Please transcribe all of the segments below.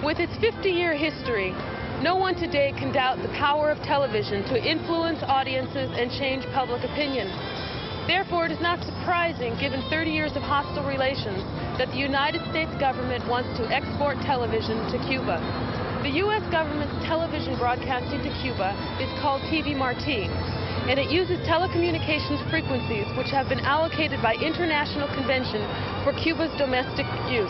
With its 50-year history, no one today can doubt the power of television to influence audiences and change public opinion. Therefore, it is not surprising, given 30 years of hostile relations, that the United States government wants to export television to Cuba. The U.S. government's television broadcasting to Cuba is called TV Marti, and it uses telecommunications frequencies which have been allocated by international convention for Cuba's domestic use.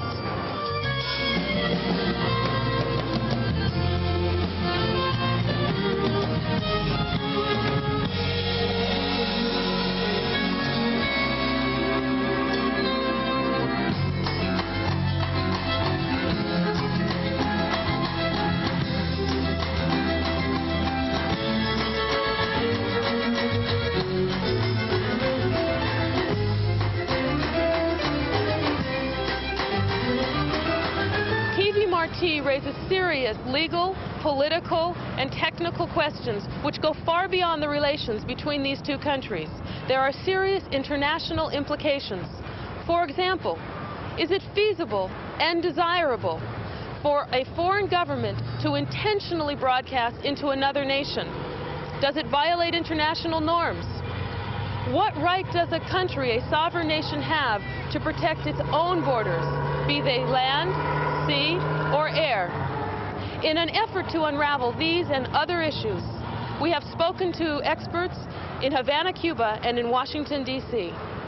Marti raises serious legal, political, and technical questions which go far beyond the relations between these two countries. There are serious international implications. For example, is it feasible and desirable for a foreign government to intentionally broadcast into another nation? Does it violate international norms? What right does a country, a sovereign nation, have to protect its own borders, be they land, sea, or air? In an effort to unravel these and other issues, we have spoken to experts in Havana, Cuba, and in Washington, D.C.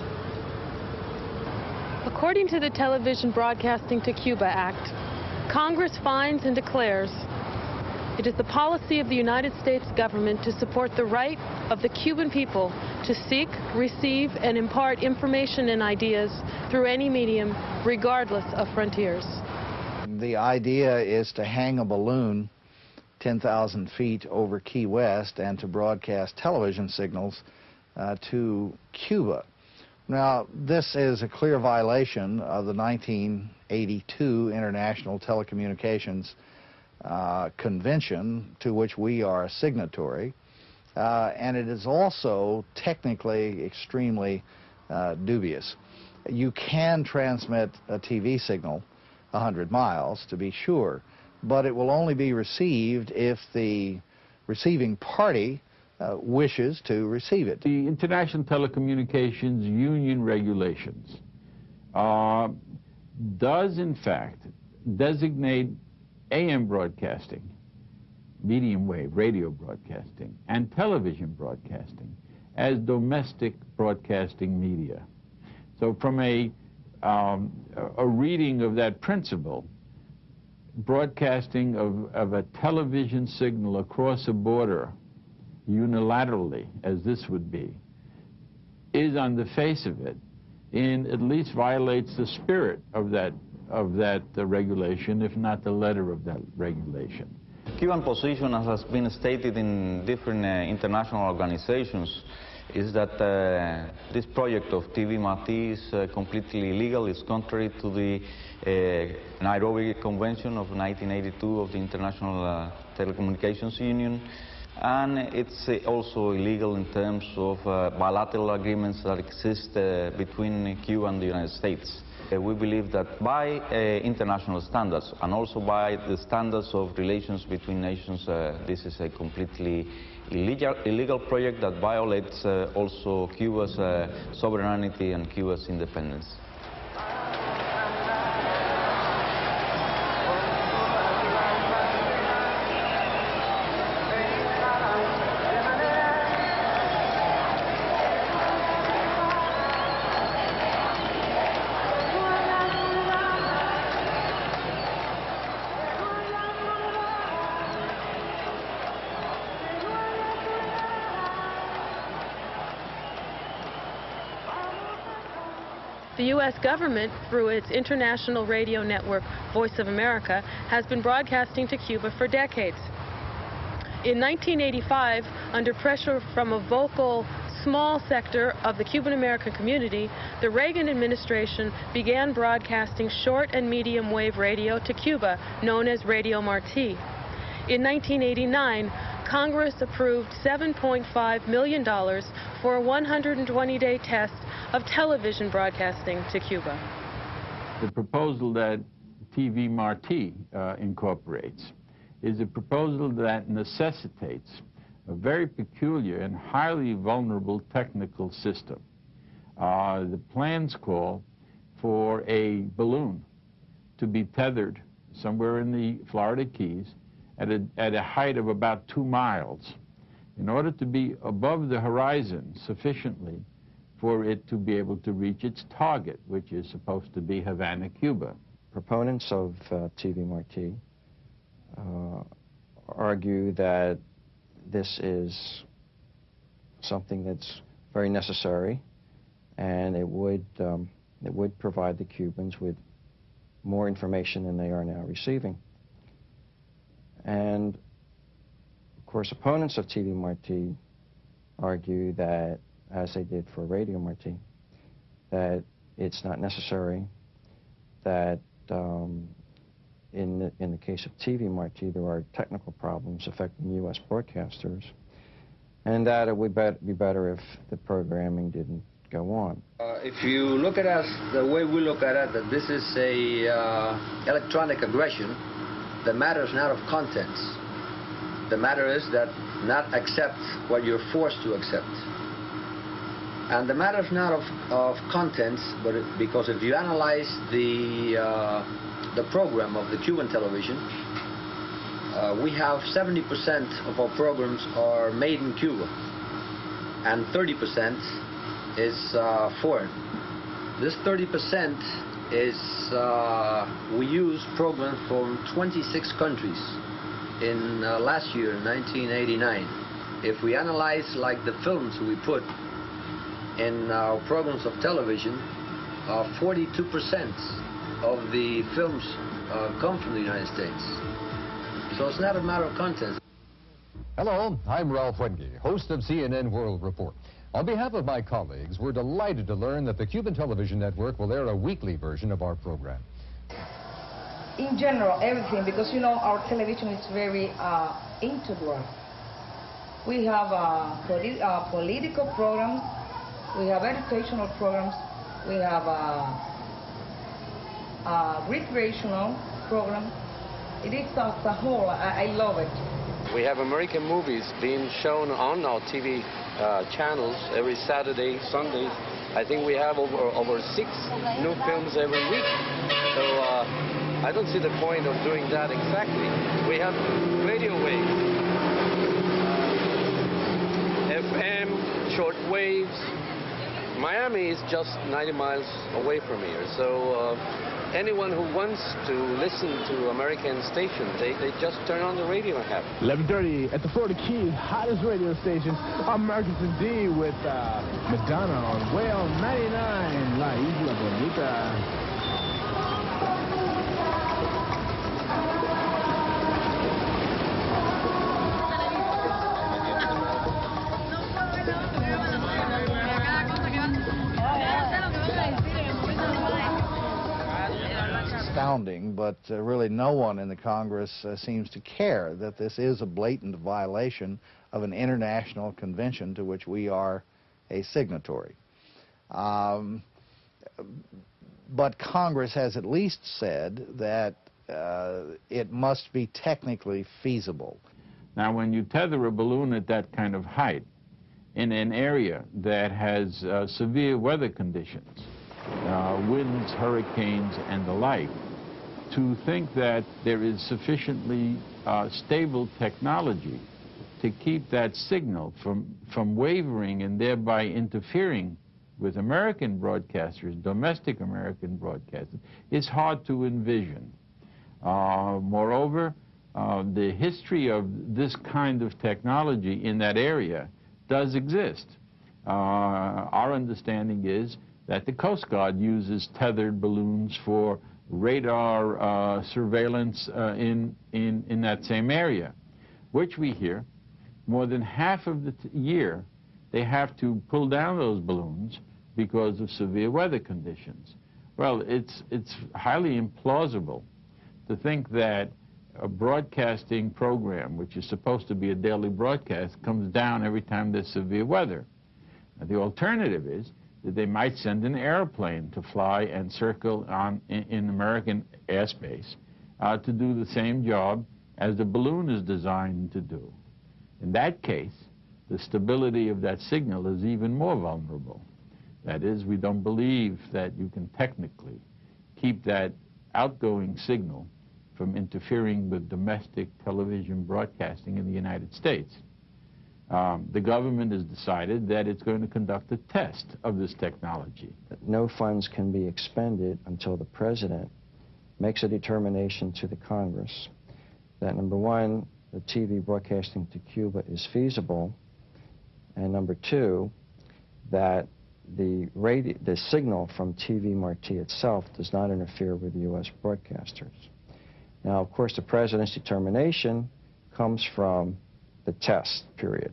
According to the Television Broadcasting to Cuba Act, Congress finds and declares it is the policy of the United States government to support the right of the Cuban people to seek, receive, and impart information and ideas through any medium, regardless of frontiers. The idea is to hang a balloon 10,000 feet over Key West and to broadcast television signals to Cuba. Now, this is a clear violation of the 1982 International Telecommunications Convention, to which we are a signatory, and it is also technically extremely dubious. You can transmit a TV signal 100 miles, to be sure, but it will only be received if the receiving party wishes to receive it. The International Telecommunications Union regulations does, in fact, designate AM broadcasting, medium wave radio broadcasting, and television broadcasting as domestic broadcasting media. So from a reading of that principle, broadcasting of a television signal across a border unilaterally, as this would be, is on the face of it, and at least violates the spirit of that regulation, if not the letter of that regulation. Cuban position, as has been stated in different international organizations, is that this project of TV Marti is completely illegal. It's contrary to the Nairobi Convention of 1982 of the International Telecommunications Union, and it's also illegal in terms of bilateral agreements that exist between Cuba and the United States. We believe that by international standards and also by the standards of relations between nations, this is a completely illegal project that violates also Cuba's sovereignty and Cuba's independence. The U.S. government, through its international radio network, Voice of America, has been broadcasting to Cuba for decades. In 1985, under pressure from a vocal, small sector of the Cuban-American community, the Reagan administration began broadcasting short and medium wave radio to Cuba, known as Radio Marti. In 1989, Congress approved $7.5 million for a 120-day test of television broadcasting to Cuba. The proposal that TV Marti incorporates is a proposal that necessitates a very peculiar and highly vulnerable technical system. The plans call for a balloon to be tethered somewhere in the Florida Keys at a height of about 2 miles in order to be above the horizon sufficiently for it to be able to reach its target, which is supposed to be Havana, Cuba. Proponents of TV Marti argue that this is something that's very necessary, and it would provide the Cubans with more information than they are now receiving. And of course, opponents of TV Marti argue that, as they did for Radio Marti, that it's not necessary, that in the case of TV Marti, there are technical problems affecting U.S. broadcasters, and that it would be better if the programming didn't go on. If you look at us the way we look at it, that this is a electronic aggression, the matter is not of contents. The matter is that not accept what you're forced to accept. And the matter is not of contents, but because if you analyze the program of the Cuban television, we have 70% of our programs are made in Cuba, and 30% is foreign. This 30% is we use programs from 26 countries in last year, 1989. If we analyze like the films we put in our programs of television, 42% of the films come from the United States. So it's not a matter of content. Hello, I'm Ralph Wenge, host of CNN World Report. On behalf of my colleagues, we're delighted to learn that the Cuban Television Network will air a weekly version of our program. In general, everything, because you know our television is very integral. We have political programs, we have educational programs, we have recreational programs. It is as a whole. I love it. We have American movies being shown on our TV channels every Saturday, Sunday. I think we have over 6 new films every week. So I don't see the point of doing that exactly. We have radio waves, FM, short waves. Miami is just 90 miles away from here. So anyone who wants to listen to American stations, they just turn on the radio and have it. 11:30 at the Florida Keys, hottest radio station, Americans Indeed, with Madonna on Whale 99, La Isla Bonita. Astounding, but really no one in the Congress seems to care that this is a blatant violation of an international convention to which we are a signatory. But Congress has at least said that it must be technically feasible. Now, when you tether a balloon at that kind of height in an area that has severe weather conditions, winds, hurricanes, and the like, to think that there is sufficiently stable technology to keep that signal from wavering and thereby interfering with American broadcasters, domestic American broadcasters, is hard to envision. Moreover, the history of this kind of technology in that area does exist. Our understanding is that the Coast Guard uses tethered balloons for radar surveillance in that same area, which we hear more than half of the year they have to pull down those balloons because of severe weather conditions. Well, it's highly implausible to think that a broadcasting program, which is supposed to be a daily broadcast, comes down every time there's severe weather. Now, the alternative is that they might send an airplane to fly and circle in American airspace to do the same job as the balloon is designed to do. In that case, the stability of that signal is even more vulnerable. That is, we don't believe that you can technically keep that outgoing signal from interfering with domestic television broadcasting in the United States. The government has decided that it's going to conduct a test of this technology. No funds can be expended until the president makes a determination to the Congress that, number one, the TV broadcasting to Cuba is feasible, and number two, that the signal from TV Marti itself does not interfere with U.S. broadcasters. Now, of course, the president's determination comes from the test period.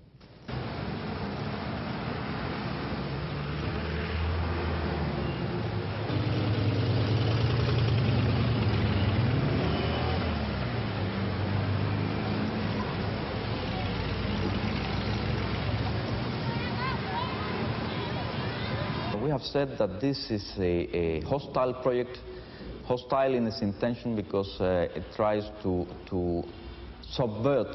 We have said that this is a hostile project, hostile in its intention because it tries to subvert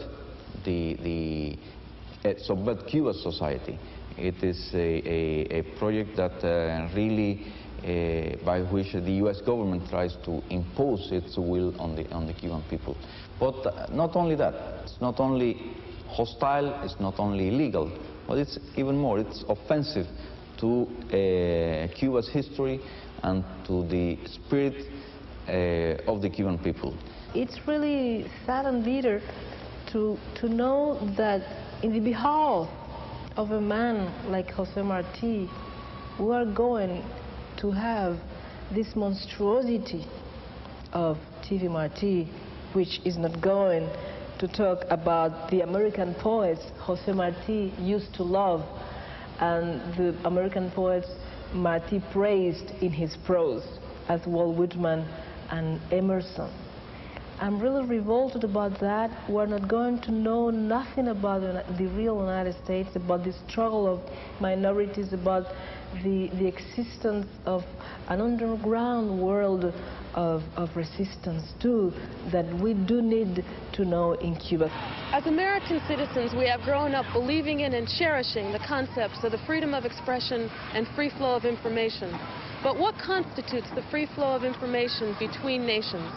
subvert Cuba's society. It is a project that really, by which the U.S. government tries to impose its will on the Cuban people. But not only that, it's not only hostile, it's not only illegal, but it's even more, it's offensive to Cuba's history and to the spirit of the Cuban people. It's really sad and bitter to know that in the behalf of a man like Jose Marti, we are going to have this monstrosity of TV Marti, which is not going to talk about the American poets Jose Marti used to love and the American poets Marti praised in his prose, as Walt Whitman and Emerson. I'm really revolted about that. We're not going to know nothing about the real United States, about the struggle of minorities, about the existence of an underground world of resistance too, that we do need to know in Cuba. As American citizens, we have grown up believing in and cherishing the concepts of the freedom of expression and free flow of information. But what constitutes the free flow of information between nations?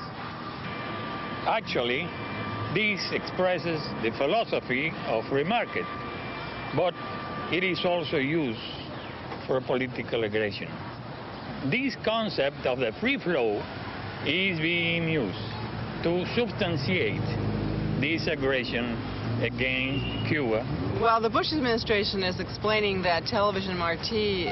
Actually, this expresses the philosophy of free market, but it is also used for political aggression. This concept of the free flow is being used to substantiate this aggression against Cuba. Well, the Bush administration is explaining that Television Marti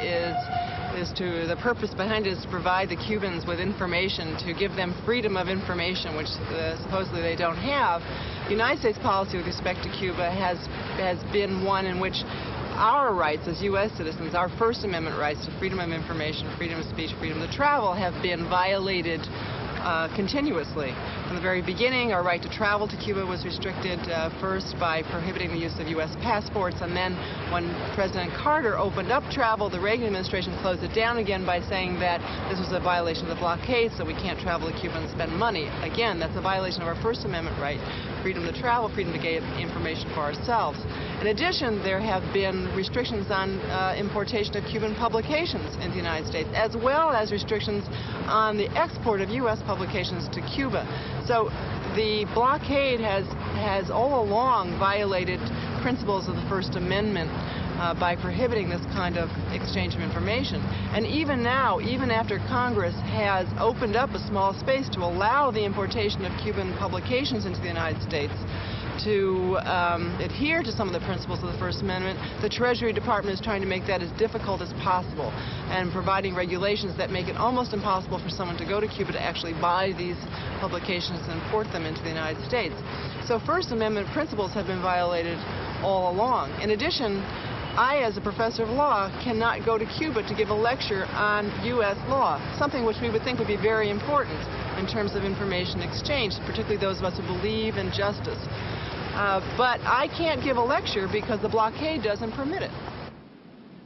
the purpose behind it is to provide the Cubans with information, to give them freedom of information, which supposedly they don't have. The United States policy with respect to Cuba has been one in which our rights as U.S. citizens, our First Amendment rights to freedom of information, freedom of speech, freedom to travel, have been violated continuously. From the very beginning, our right to travel to Cuba was restricted first by prohibiting the use of U.S. passports, and then when President Carter opened up travel, the Reagan administration closed it down again by saying that this was a violation of the blockade, so we can't travel to Cuba and spend money. Again, that's a violation of our First Amendment right, freedom to travel, freedom to get information for ourselves. In addition, there have been restrictions on importation of Cuban publications into the United States, as well as restrictions on the export of U.S. publications to Cuba. So the blockade has all along violated principles of the First Amendment by prohibiting this kind of exchange of information. And even now, even after Congress has opened up a small space to allow the importation of Cuban publications into the United States, to adhere to some of the principles of the First Amendment, the Treasury Department is trying to make that as difficult as possible and providing regulations that make it almost impossible for someone to go to Cuba to actually buy these publications and import them into the United States. So First Amendment principles have been violated all along. In addition, I, as a professor of law, cannot go to Cuba to give a lecture on U.S. law, something which we would think would be very important in terms of information exchange, particularly those of us who believe in justice. But I can't give a lecture because the blockade doesn't permit it.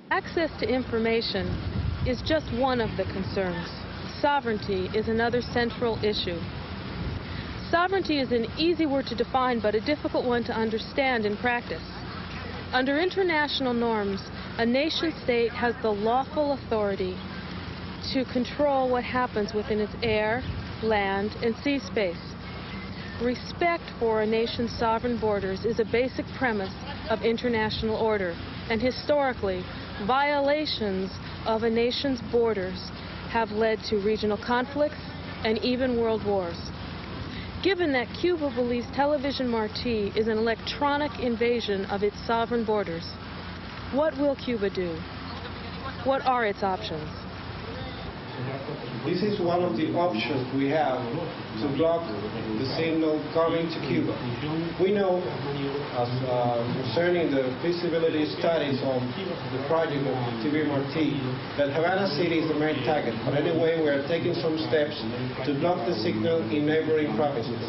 Access to information is just one of the concerns. Sovereignty is another central issue. Sovereignty is an easy word to define, but a difficult one to understand in practice. Under international norms, a nation-state has the lawful authority to control what happens within its air, land, and sea space. Respect for a nation's sovereign borders is a basic premise of international order, and historically, violations of a nation's borders have led to regional conflicts and even world wars. Given that Cuba believes Television Marti is an electronic invasion of its sovereign borders, what will Cuba do? What are its options? This is one of the options we have to block the signal coming to Cuba. We know, concerning the feasibility studies on the project of TV Marti, that Havana City is the main target. But anyway, we are taking some steps to block the signal in neighboring provinces.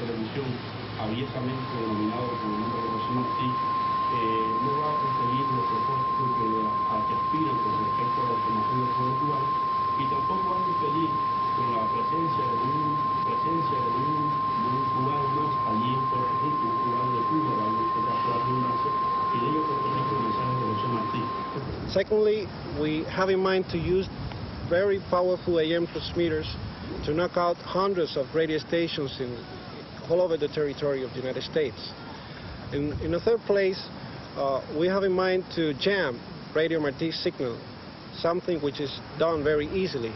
Y tampoco van a impedir con la presencia de un cubano más allí en Puerto Rico, un cubano de Cuba, para la redundancia, que llegue a Puerto Rico el mensaje de José Martí. Secondly, we have in mind to use very powerful AM transmitters to knock out hundreds of radio stations all over the territory of the United States. In the third place, we have in mind to jam Radio Marti's signal, something which is done very easily.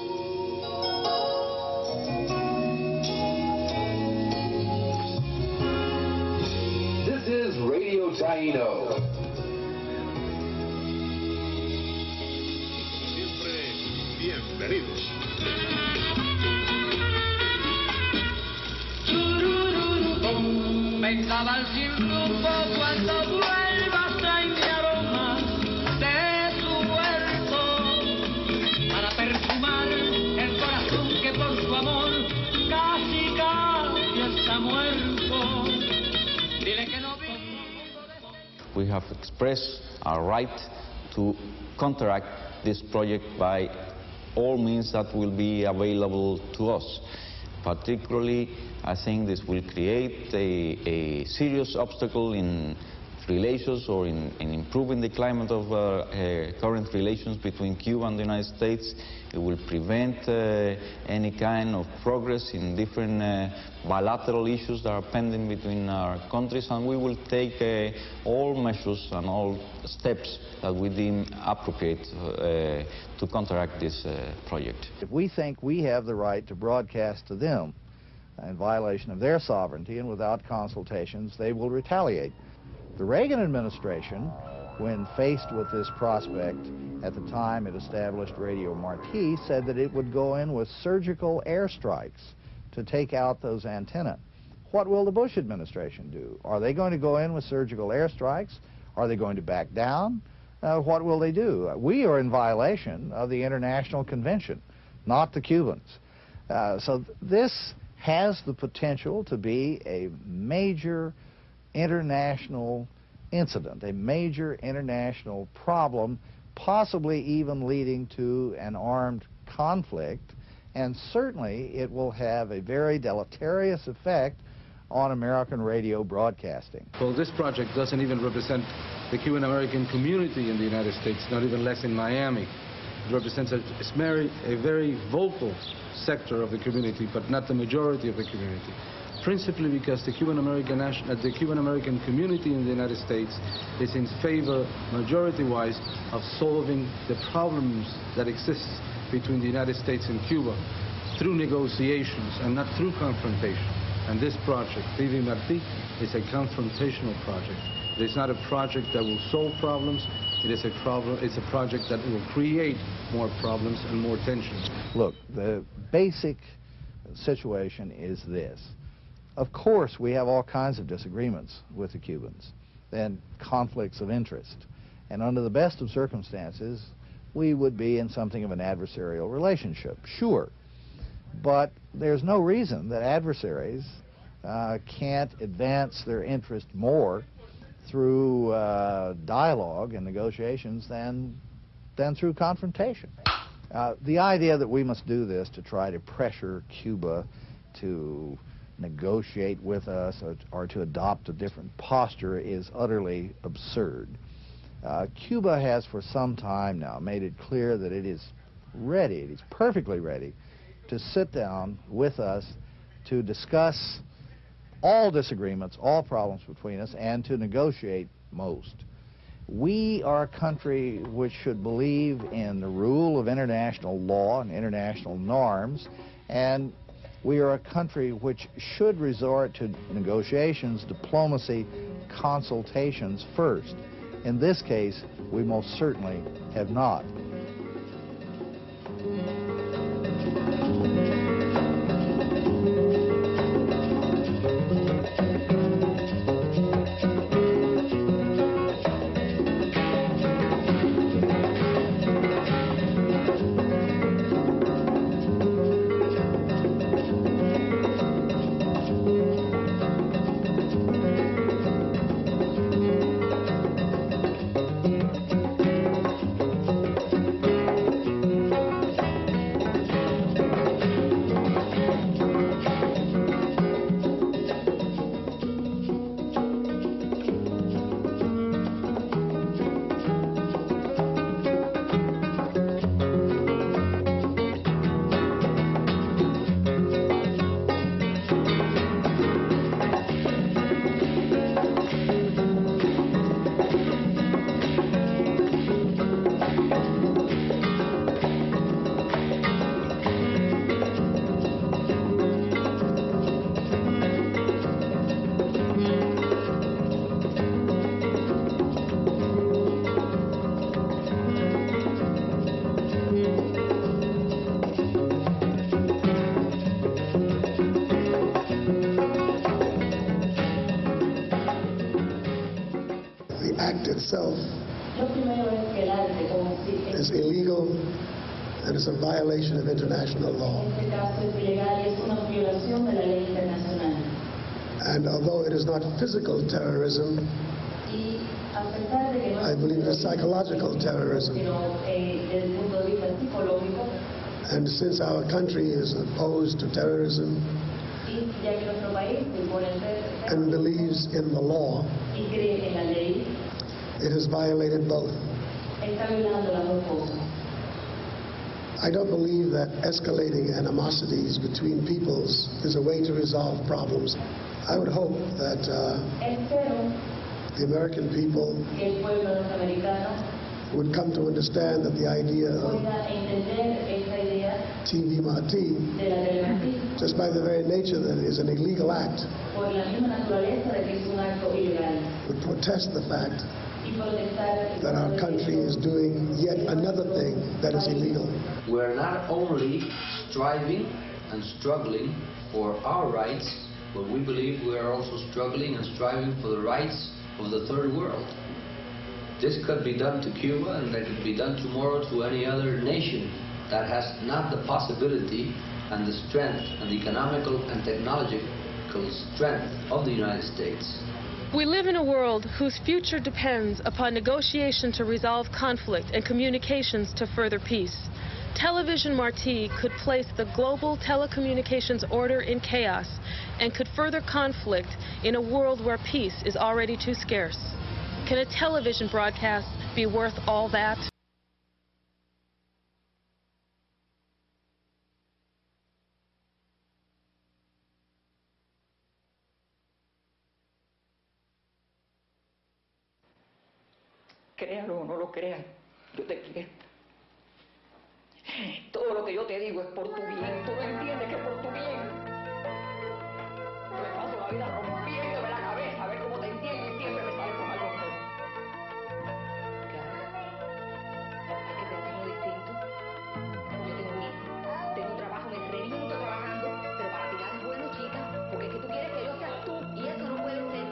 This is Radio Taíno. Siempre bienvenidos. Pensaba al tiempo cuando vuelvas a mi aroma de tu huerto para perfumar el corazón que por su amor casi está muerto. Dile que no vi. We have expressed our right to counteract this project by all means that will be available to us. Particularly, I think this will create a serious obstacle in relations or in improving the climate of current relations between Cuba and the United States. It will prevent any kind of progress in different bilateral issues that are pending between our countries, and we will take all measures and all steps that we deem appropriate to counteract this project. If we think we have the right to broadcast to them in violation of their sovereignty and without consultations, they will retaliate. The Reagan administration, when faced with this prospect at the time it established Radio Marti, said that it would go in with surgical airstrikes to take out those antennae. What will the Bush administration do? Are they going to go in with surgical airstrikes? Are they going to back down? What will they do? We are in violation of the International Convention, not the Cubans. So this has the potential to be a major international incident, a major international problem, possibly even leading to an armed conflict, and certainly it will have a very deleterious effect on American radio broadcasting. Well, this project doesn't even represent the Cuban-American community in the United States, not even less in Miami. It represents a very vocal sector of the community, but not the majority of the community. Principally because the Cuban-American community in the United States is in favor, majority-wise, of solving the problems that exist between the United States and Cuba through negotiations and not through confrontation. And this project, TV Marti, is a confrontational project. It is not a project that will solve problems. It's a project that will create more problems and more tensions. Look, the basic situation is this. Of course, we have all kinds of disagreements with the Cubans and conflicts of interest. And under the best of circumstances, we would be in something of an adversarial relationship, sure. But there's no reason that adversaries can't advance their interest more through dialogue and negotiations than through confrontation. The idea that we must do this to try to pressure Cuba to negotiate with us or to adopt a different posture is utterly absurd. Cuba has for some time now made it clear that it is ready, it is perfectly ready to sit down with us to discuss all disagreements, all problems between us, and to negotiate most. We are a country which should believe in the rule of international law and international norms, and we are a country which should resort to negotiations, diplomacy, consultations first. In this case, we most certainly have not. Itself is illegal and is a violation of international law. And although it is not physical terrorism, I believe it is psychological terrorism. And since our country is opposed to terrorism and believes in the law, it has violated both. I don't believe that escalating animosities between peoples is a way to resolve problems. I would hope that the American people would come to understand that the idea of TV Martí, just by the very nature that it is an illegal act, would protest the fact that our country is doing yet another thing that is illegal. We're not only striving and struggling for our rights, but we believe we are also struggling and striving for the rights of the third world. This could be done to Cuba, and that could be done tomorrow to any other nation that has not the possibility and the strength and the economical and technological strength of the United States. We live in a world whose future depends upon negotiation to resolve conflict and communications to further peace. Television Martí could place the global telecommunications order in chaos and could further conflict in a world where peace is already too scarce. Can a television broadcast be worth all that? Créalo o no lo crean, yo te quiero. Todo lo que yo te digo es por tu bien. Tú no entiendes que es por tu bien. Yo me paso la vida rompiéndome la cabeza a ver cómo te entiendo y siempre me sale con algo nuevo. Claro. Hay que pensarlo distinto. Yo tengo un hijo, tengo un trabajo, me reviento trabajando, pero para ti nada es bueno, chica, porque es que tú quieres que yo sea tú y eso no puede ser.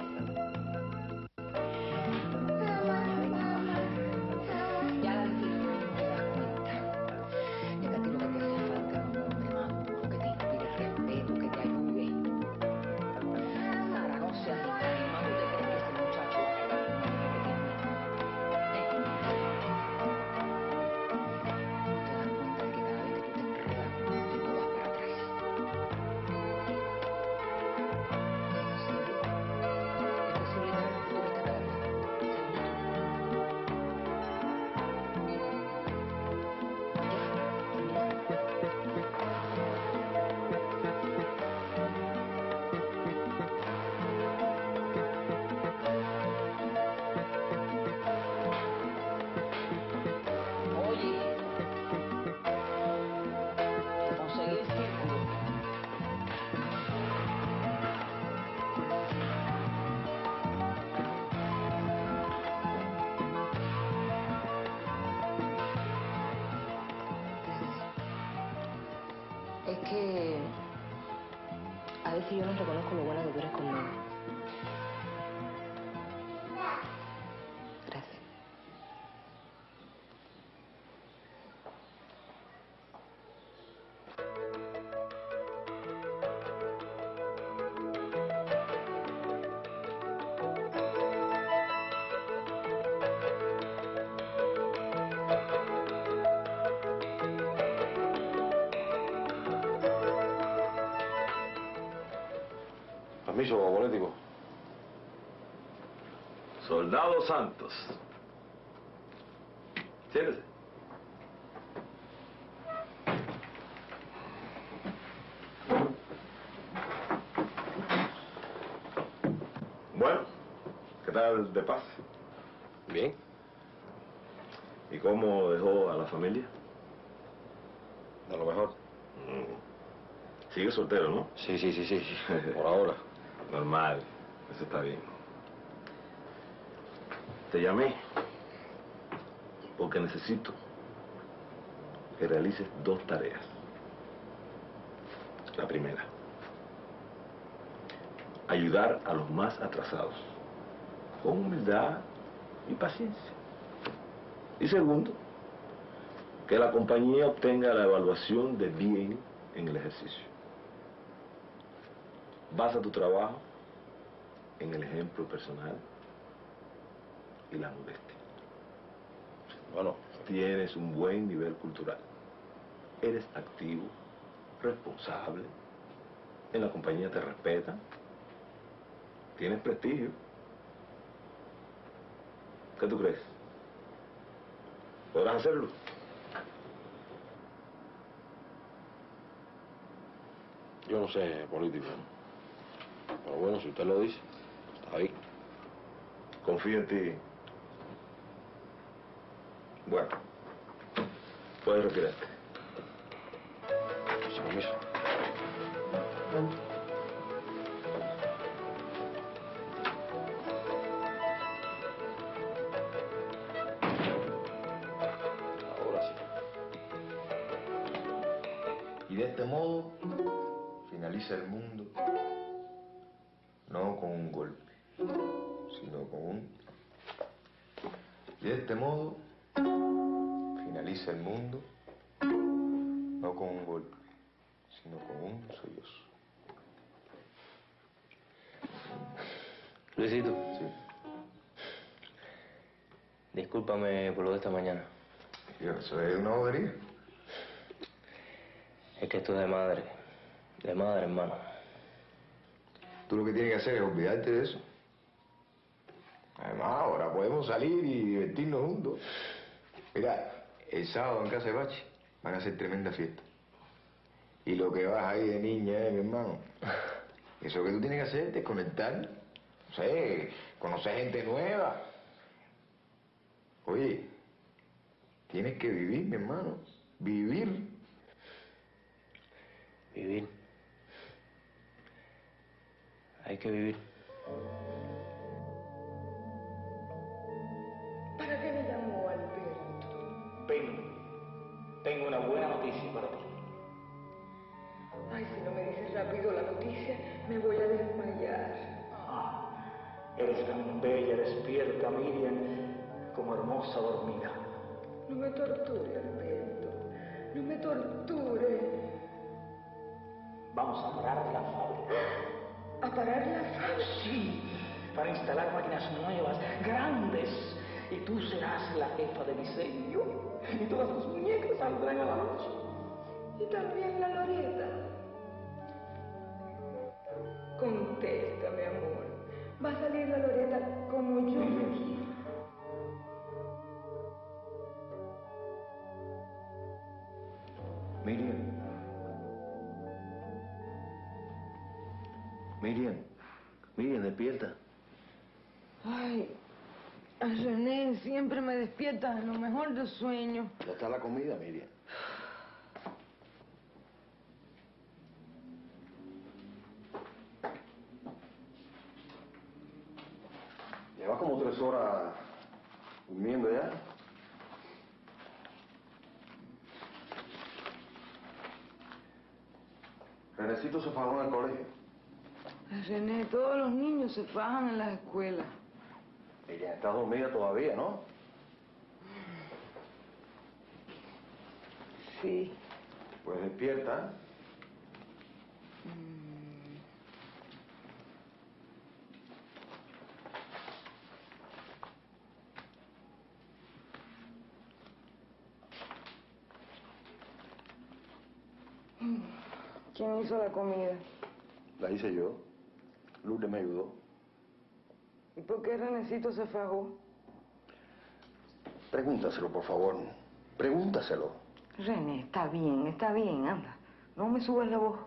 que a veces yo no reconozco lo buena que tú eres conmigo. Gracias. Permiso, político. Soldado Santos. Siéntese. Bueno, ¿qué tal de paz? Bien. ¿Y cómo dejó a la familia? A lo mejor. Sigue soltero, ¿no? Sí. Por ahora. Normal. Eso está bien. Te llamé porque necesito que realices 2 tareas. La primera, ayudar a los más atrasados con humildad y paciencia. Y segundo, que la compañía obtenga la evaluación de bien en el ejercicio. Basa tu trabajo en el ejemplo personal y la modestia. Bueno, tienes un buen nivel cultural. Eres activo, responsable. En la compañía te respetan. Tienes prestigio. ¿Qué tú crees? ¿Podrás hacerlo? Yo no sé, político. Pero bueno, si usted lo dice, está bien. Confío en ti. Bueno, puedes retirarte. Sin permiso. Ahora sí. Y de este modo finaliza el mundo, no con un golpe, sino con un... Y de este modo finaliza el mundo, no con un golpe, sino con un sollozo. Luisito. Sí. Discúlpame por lo de esta mañana. Eso es una bobería. Es que esto es de madre. De madre, hermano. Tú lo que tienes que hacer es olvidarte de eso. Además, ahora podemos salir y divertirnos juntos. Mira, el sábado en casa de Bachi van a hacer tremenda fiesta. Y lo que vas ahí de niña, mi hermano. Eso que tú tienes que hacer es desconectar. No sé, conocer gente nueva. Oye, tienes que vivir, mi hermano. Vivir. Vivir. Hay que vivir. ¿Para qué me llamó Alberto? Tengo una buena noticia para ti. Ay, si no me dices rápido la noticia, me voy a desmayar. Eres tan bella, despierta, Miriam, como hermosa dormida. No me torture, Alberto. No me torture. Vamos a parar la fábrica. ¿A parar la fábrica? Sí, para instalar máquinas nuevas, grandes. Y tú serás la jefa de diseño. Y todas tus muñecas saldrán a la noche. Y también la Loreta. Contéstame, amor. Va a salir la Loreta como yo quiero. Miriam, despierta. Ay, René siempre me despierta en lo mejor del sueño. Ya está la comida, Miriam. Llevas como 3 horas durmiendo ya. Renecito se fajó en el colegio. René, todos los niños se fajan en las escuelas. Ella está dormida todavía, ¿no? Sí. Pues despierta. ¿Quién hizo la comida? La hice yo. Lourdes me ayudó. ¿Y por qué Renecito se fajó? Pregúntaselo, por favor. Pregúntaselo. René, está bien, anda. No me subas la voz.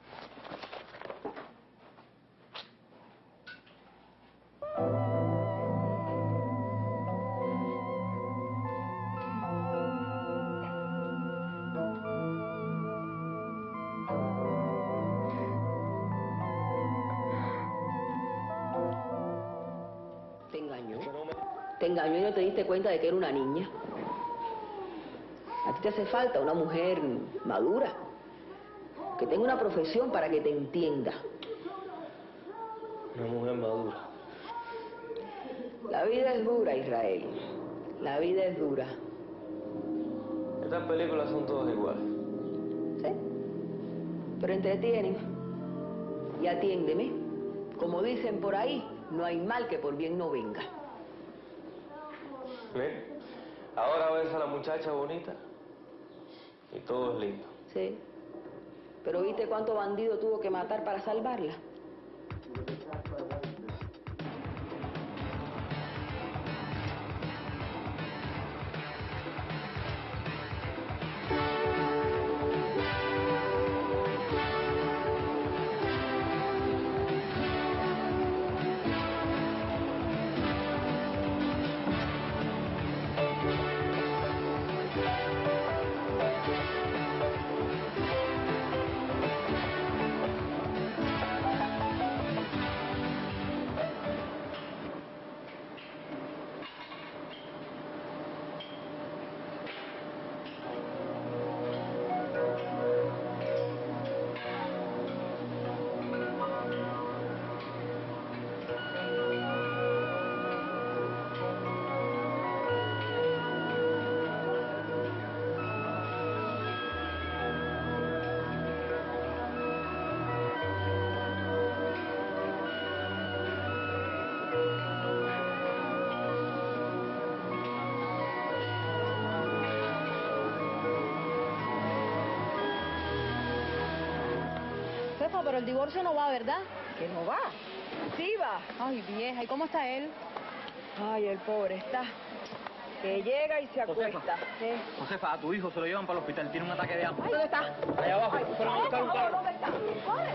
Te engañó y no te diste cuenta de que era una niña. A ti te hace falta una mujer madura, que tenga una profesión para que te entienda. Una mujer madura. La vida es dura, Israel. La vida es dura. Estas películas son todas iguales. ¿Sí? Pero entretienen. Y atiéndeme. Como dicen por ahí, no hay mal que por bien no venga. ¿Ven? Ahora ves a la muchacha bonita y todo es lindo. Sí. Pero ¿viste cuánto bandido tuvo que matar para salvarla? Pero el divorcio no va, ¿verdad? ¿Que no va? Sí va. Ay, vieja, ¿y cómo está él? Ay, el pobre está. Que llega y se acuesta. ¿Qué? Josefa, a tu hijo se lo llevan para el hospital, tiene un ataque de hambre. ¿Dónde está? Allá abajo, fueron a buscar un carro. ¿Dónde está? ¡Corre!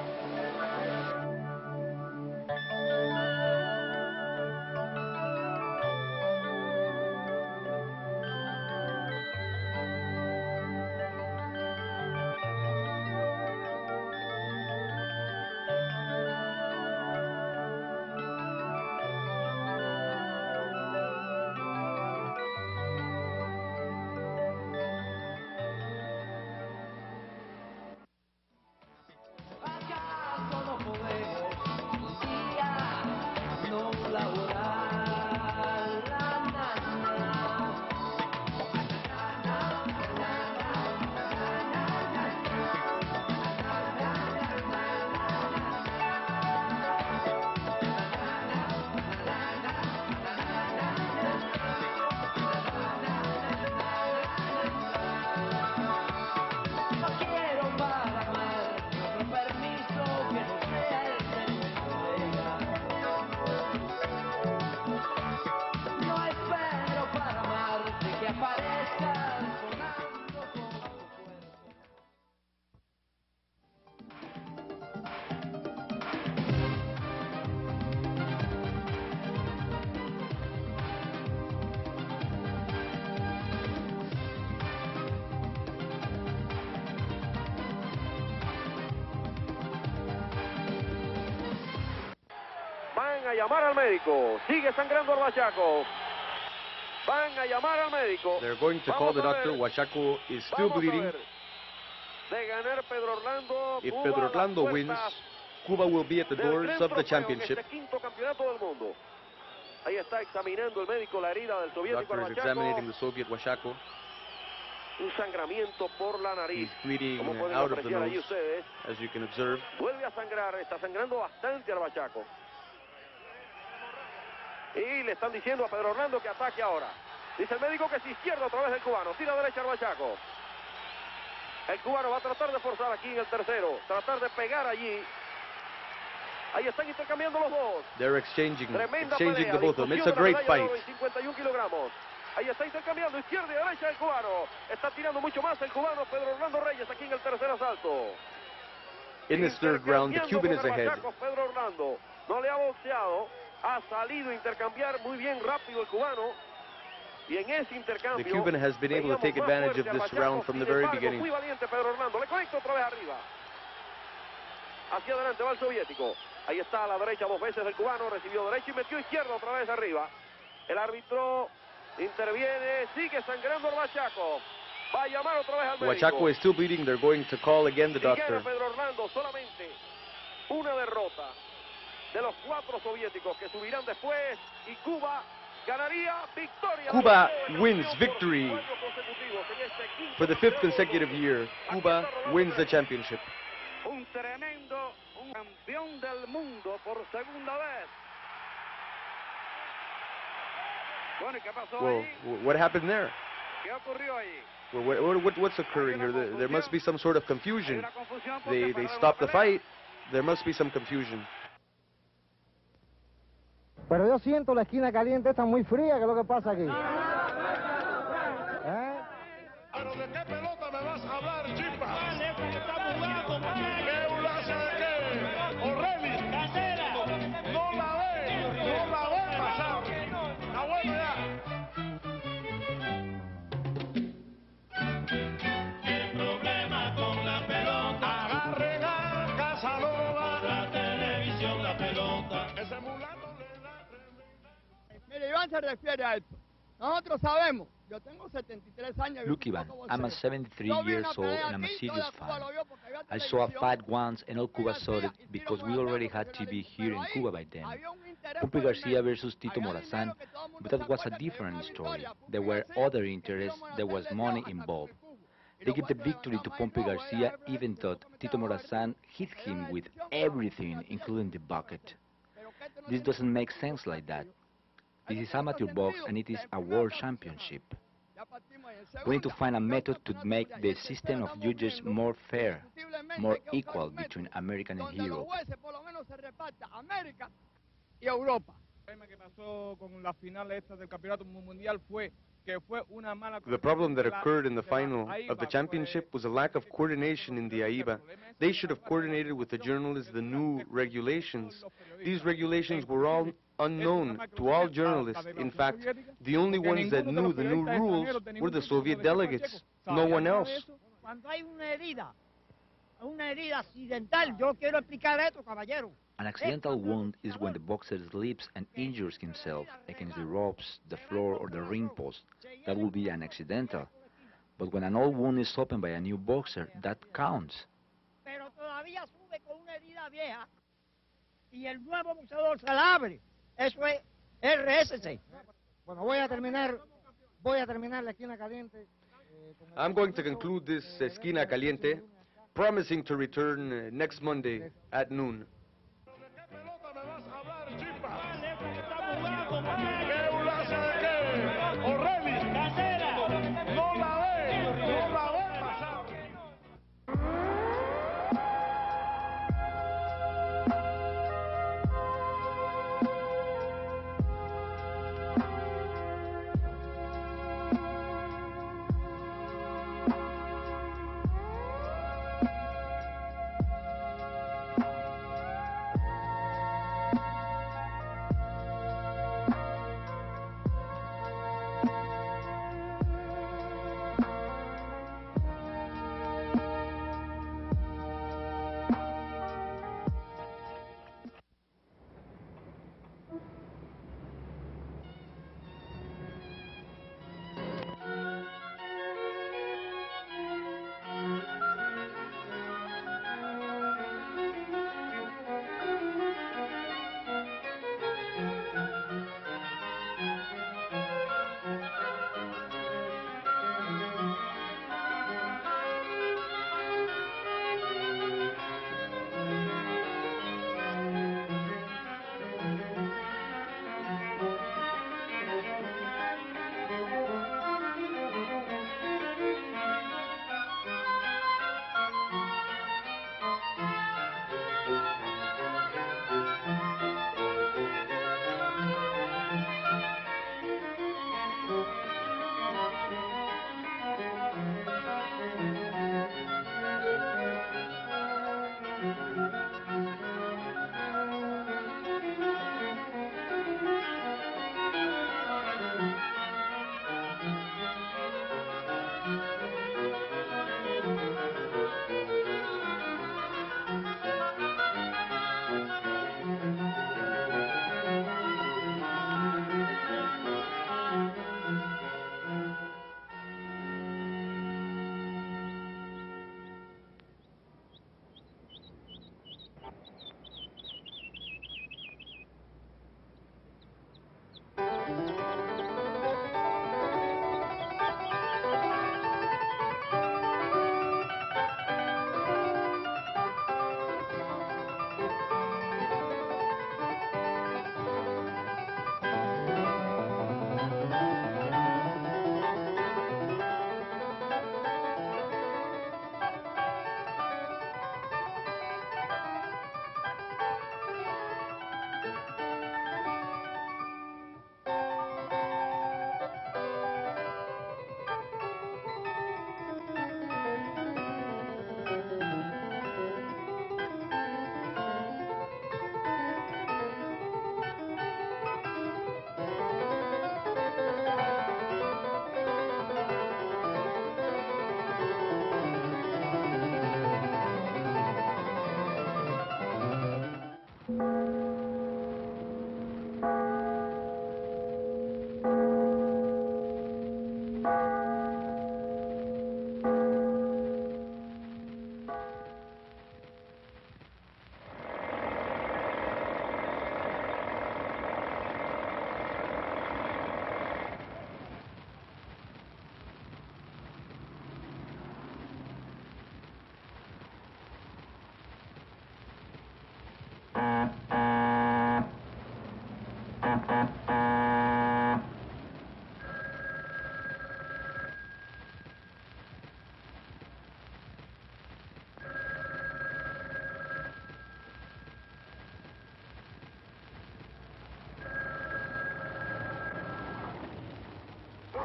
Van a llamar al médico. Sigue sangrando el Huachaco. Van a llamar al médico. They're going to call the doctor. Huachaco is still bleeding. de ganar Pedro Orlando. If Pedro Orlando wins, Cuba will be at the doors of the championship. Este quinto campeonato del mundo. Ahí está examinando el médico la herida del soviético Doctor is examining the Soviet Huachaco. Un sangramiento por la nariz. He's bleeding Como pueden out of the apreciar ahí nose, ustedes. as you can observe. Vuelve a sangrar, está sangrando bastante al Huachaco. Y le están diciendo a Pedro Orlando que ataque ahora. Dice el médico que es izquierda a través del cubano. Tira derecha al Huachaco. El cubano va a tratar de forzar aquí en el tercero. Tratar de pegar allí. Ahí están intercambiando los dos. They're exchanging Tremenda the pelea, both of them. It's a discusión de great la medalla fight. de oro en 51 kilogramos. Ahí está intercambiando izquierda y derecha el cubano. Está tirando mucho más el cubano Pedro Orlando Reyes aquí en el tercer asalto. In this third round, the Cuban is ahead. Pedro Orlando no le ha boxeado. Ha salido a intercambiar muy bien rápido el cubano. Y en ese intercambio, The Cuban has been able to take advantage of this round from the very beginning. Muy valiente Pedro Orlando, le conecta otra vez arriba. Hacia adelante va el soviético. Ahí está a la derecha dos veces el cubano, recibió derecha y metió izquierda otra vez arriba. El árbitro interviene, sigue sangrando el Huachaco. Va a llamar otra vez al médico. Huachaco is still bleeding. They're going to call again the Y gana doctor. Pedro Orlando solamente una derrota de los 4 soviéticos que subirán después y Cuba ganaría victoria. Cuba wins victory for the 5th consecutive year. Cuba wins the championship. Un tremendo, un campeón del mundo por segunda vez. Bueno, ¿y qué pasó Well, ahí? what happened there? ¿Qué ocurrió ahí? Well, what's occurring here? There must be some sort of confusion. They stopped the fight. There must be some confusion. Pero yo siento la esquina caliente está muy fría, ¿qué es lo que pasa aquí? ¿Pero de qué pelota me vas a hablar, chimpa? ¿Qué ulaza de qué? ¿O'Reilly? ¡Casera! ¡No la ve pasar! ¡Está bueno ya! El problema con la pelota. Agarre Casanova. La televisión, la pelota. Ese mulato. Mire, Iván se refiere a esto. Nosotros sabemos, yo tengo 73 años. Look, Ivan, I'm a 73 years old and I'm a serious fan. I saw a fight once and all Cuba saw it because we already had TV here in Cuba by then. Pompi Garcia versus Tito Morazan, but that was a different story. There were other interests, there was money involved. They give the victory to Pompi Garcia even though Tito Morazan hit him with everything, including the bucket. This doesn't make sense like that. This is amateur box and it is a world championship. We need to find a method to make the system of judges more fair, more equal between American and Europe. Y Europa. The problem that occurred in the final of the championship was a lack of coordination in the AIBA. They should have coordinated with the journalists the new regulations. These regulations were all unknown to all journalists. In fact, the only ones that knew the new rules were the Soviet delegates, no one else. Cuando hay una herida accidental, yo quiero explicar esto, caballero. An accidental wound is when the boxer slips and injures himself against the ropes, the floor, or the ring post. That would be an accidental. But when an old wound is opened by a new boxer, that counts. Pero todavía sube con una herida vieja y el nuevo boxeador se la abre. Eso es RSC. Bueno, voy a terminar la esquina caliente. I'm going to conclude this Esquina Caliente, promising to return next Monday at noon. ¿Qué ulaza de qué? ¿O'Reilly? ¡Casera! ¡No la ve pasar!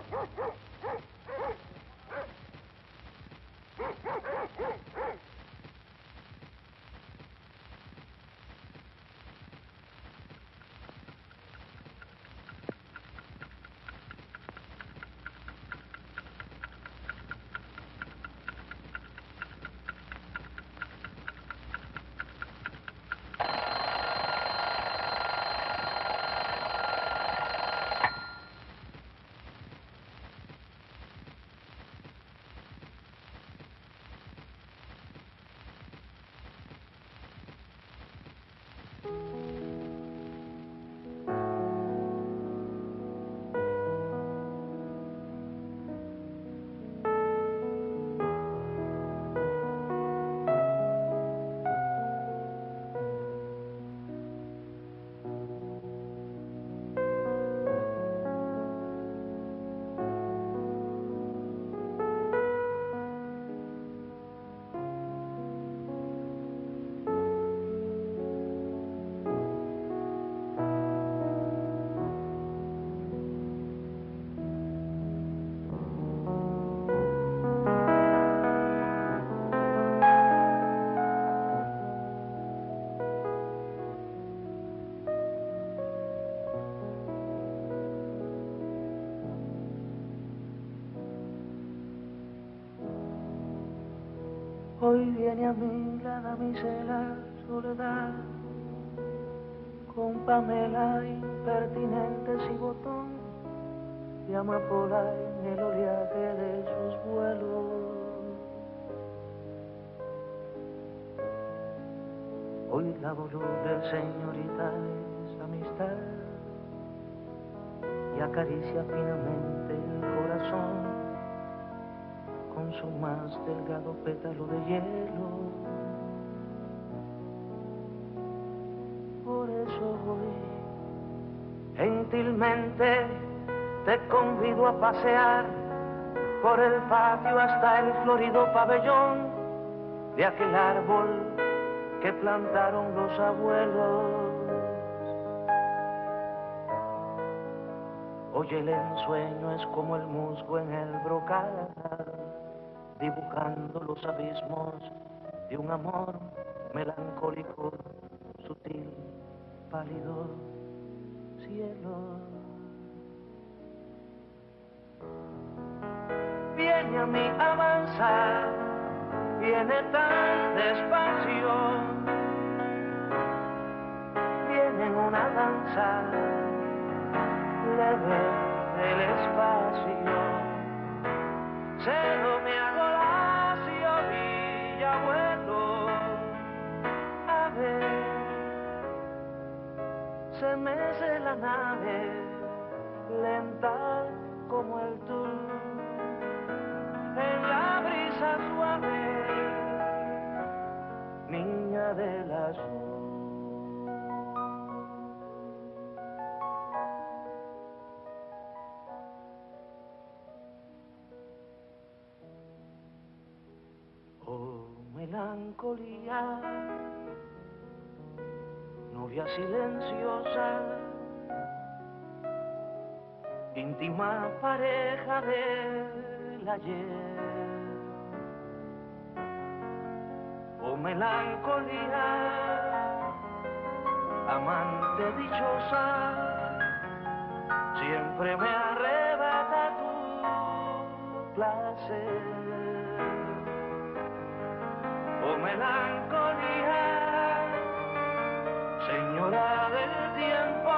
Hoy viene a mí la damisela Soledad, con Pamela impertinentes y botón de amapola en el oleaje de sus vuelos. Hoy la voluble señorita es amistad y acaricia finamente el corazón con su más delgado pétalo de hielo. Por eso hoy gentilmente te convido a pasear por el patio hasta el florido pabellón de aquel árbol que plantaron los abuelos. Hoy el ensueño es como el musgo en el brocal, dibujando los abismos de un amor melancólico, sutil, pálido cielo. Viene a mí avanzar, viene tan despacio, viene en una danza leve del espacio. Cedo me hago lacio y ya vuelo a ver, se mece la nave lenta como el tul en la brisa suave, niña del azul. Melancolía, novia silenciosa, íntima pareja del ayer. Oh melancolía, amante dichosa, siempre me arrebata tu placer. Oh melancolía, señora del tiempo,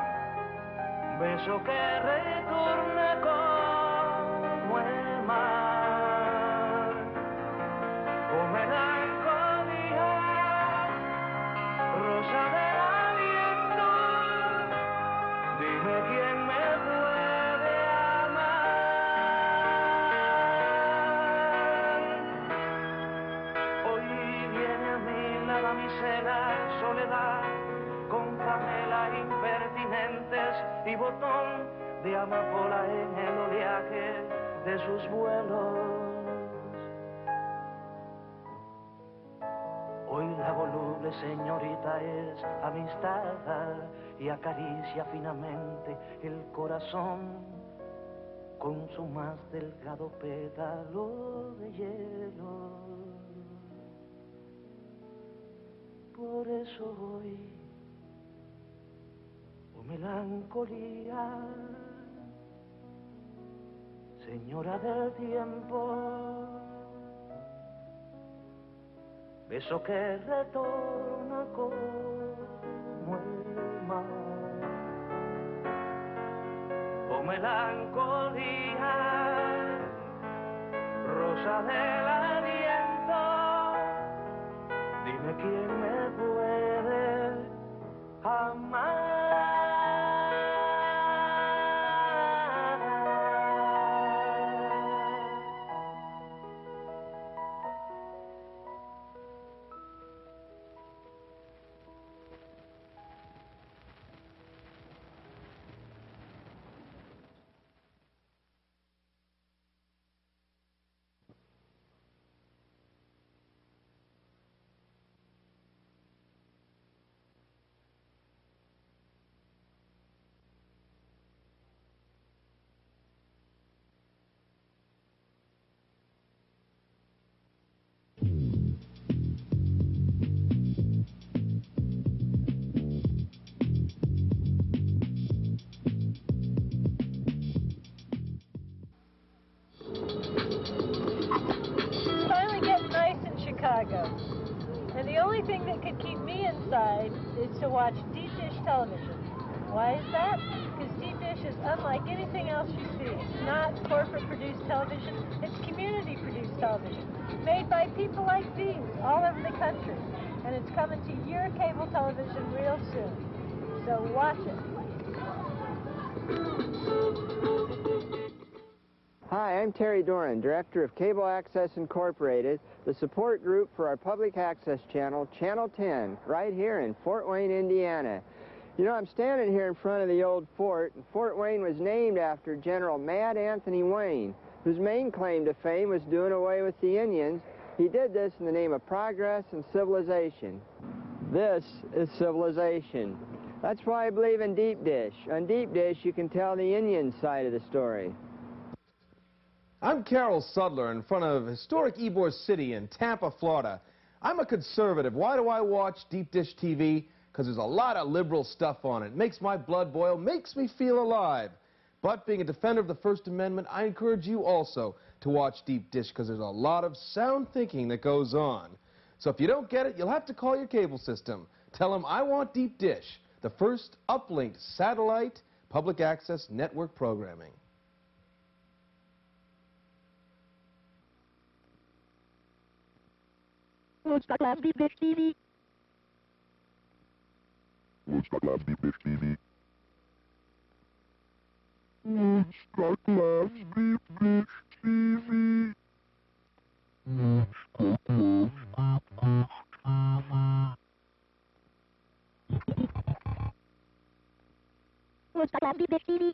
beso que retorna como el mar. Oh melancolía, rosa del aliento, dime quién me puede amar. Hoy viene a mí la damisela Soledad, con Pamela impertinentes y botón de amapola en el oleaje de sus vuelos. Hoy la voluble señorita es amistad y acaricia finamente el corazón con su más delgado pétalo de hielo. Por eso hoy, oh melancolía, señora del tiempo, beso que retorna como el mar. Oh melancolía, rosa del aliento, dime quién me puede amar. And the only thing that could keep me inside is to watch deep dish television. Why is that? Because deep dish is unlike anything else you see. It's not corporate-produced television, it's community-produced television, made by people like these all over the country. And it's coming to your cable television real soon. So watch it. Hi, I'm Terry Doran, Director of Cable Access Incorporated, the support group for our public access channel, Channel 10, right here in Fort Wayne, Indiana. You know, I'm standing here in front of the old fort, and Fort Wayne was named after General Mad Anthony Wayne, whose main claim to fame was doing away with the Indians. He did this in the name of progress and civilization. This is civilization. That's why I believe in Deep Dish. On Deep Dish, you can tell the Indian side of the story. I'm Carol Sudler in front of historic Ybor City in Tampa, Florida. I'm a conservative. Why do I watch Deep Dish TV? Because there's a lot of liberal stuff on it. Makes my blood boil, makes me feel alive. But being a defender of the First Amendment, I encourage you also to watch Deep Dish because there's a lot of sound thinking that goes on. So if you don't get it, you'll have to call your cable system. Tell them I want Deep Dish, the first uplinked satellite public access network programming. Woodstock loves Deep Dish TV. Woodstock loves Deep Dish TV. Woodstock loves Deep Dish TV. Woodstock loves Deep Dish TV. Woodstock loves Deep Dish TV.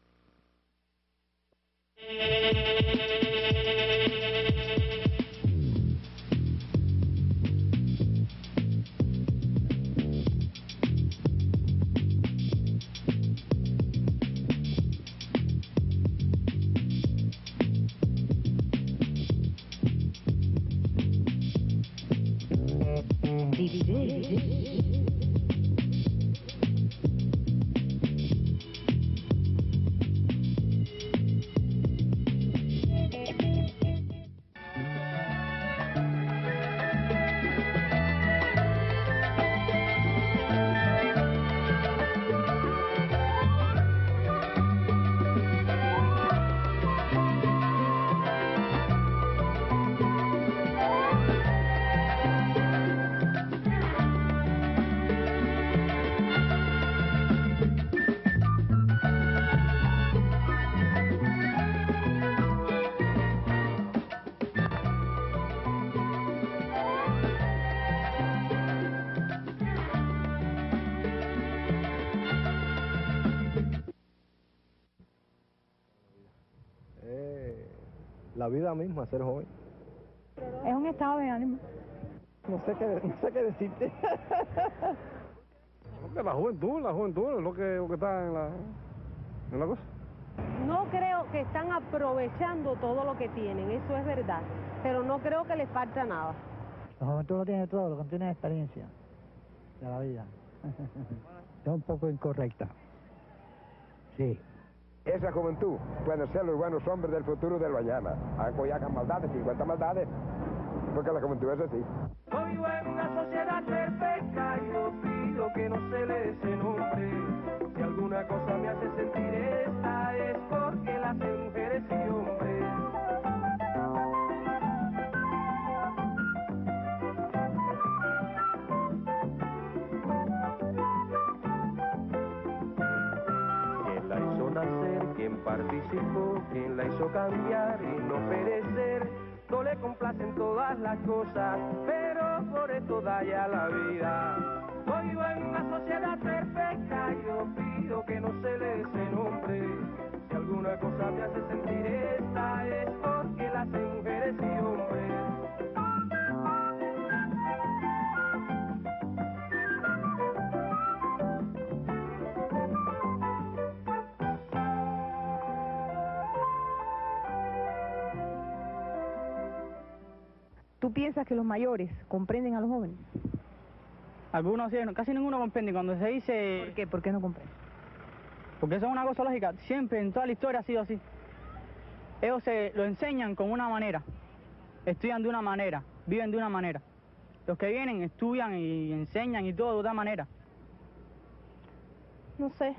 La vida misma, ser joven. Es un estado de ánimo. No sé qué decirte. Porque la juventud es lo que está en la cosa. No creo que están aprovechando todo lo que tienen, eso es verdad, pero no creo que les falta nada. La juventud lo tiene todo, lo que tiene es experiencia de la vida. Es un poco incorrecta. Sí. Esa juventud pueden ser los buenos hombres del futuro del mañana. Aunque hagan maldades, 50 maldades, porque la juventud es así. Hoy vivo en una sociedad perfecta y no pido que no se le dé nombre. Si alguna cosa me hace sentir esta es porque la hacen mujeres y hombres. ¿Quién la hizo nacer? ¿Quién participó? ¿Quién la hizo cambiar y no perecer? No le complacen todas las cosas, pero por esto da ya la vida. Hoy vivo en una sociedad perfecta y yo pido que no se le dé ese nombre. Si alguna cosa me hace sentir esta es porque la hacen mujeres y hombres. ¿Tú piensas que los mayores comprenden a los jóvenes? Algunos sí, casi ninguno comprende. Cuando se dice... ¿Por qué? ¿Por qué no comprenden? Porque eso es una cosa lógica. Siempre, en toda la historia ha sido así. Ellos se lo enseñan con una manera. Estudian de una manera. Viven de una manera. Los que vienen estudian y enseñan y todo de otra manera. No sé.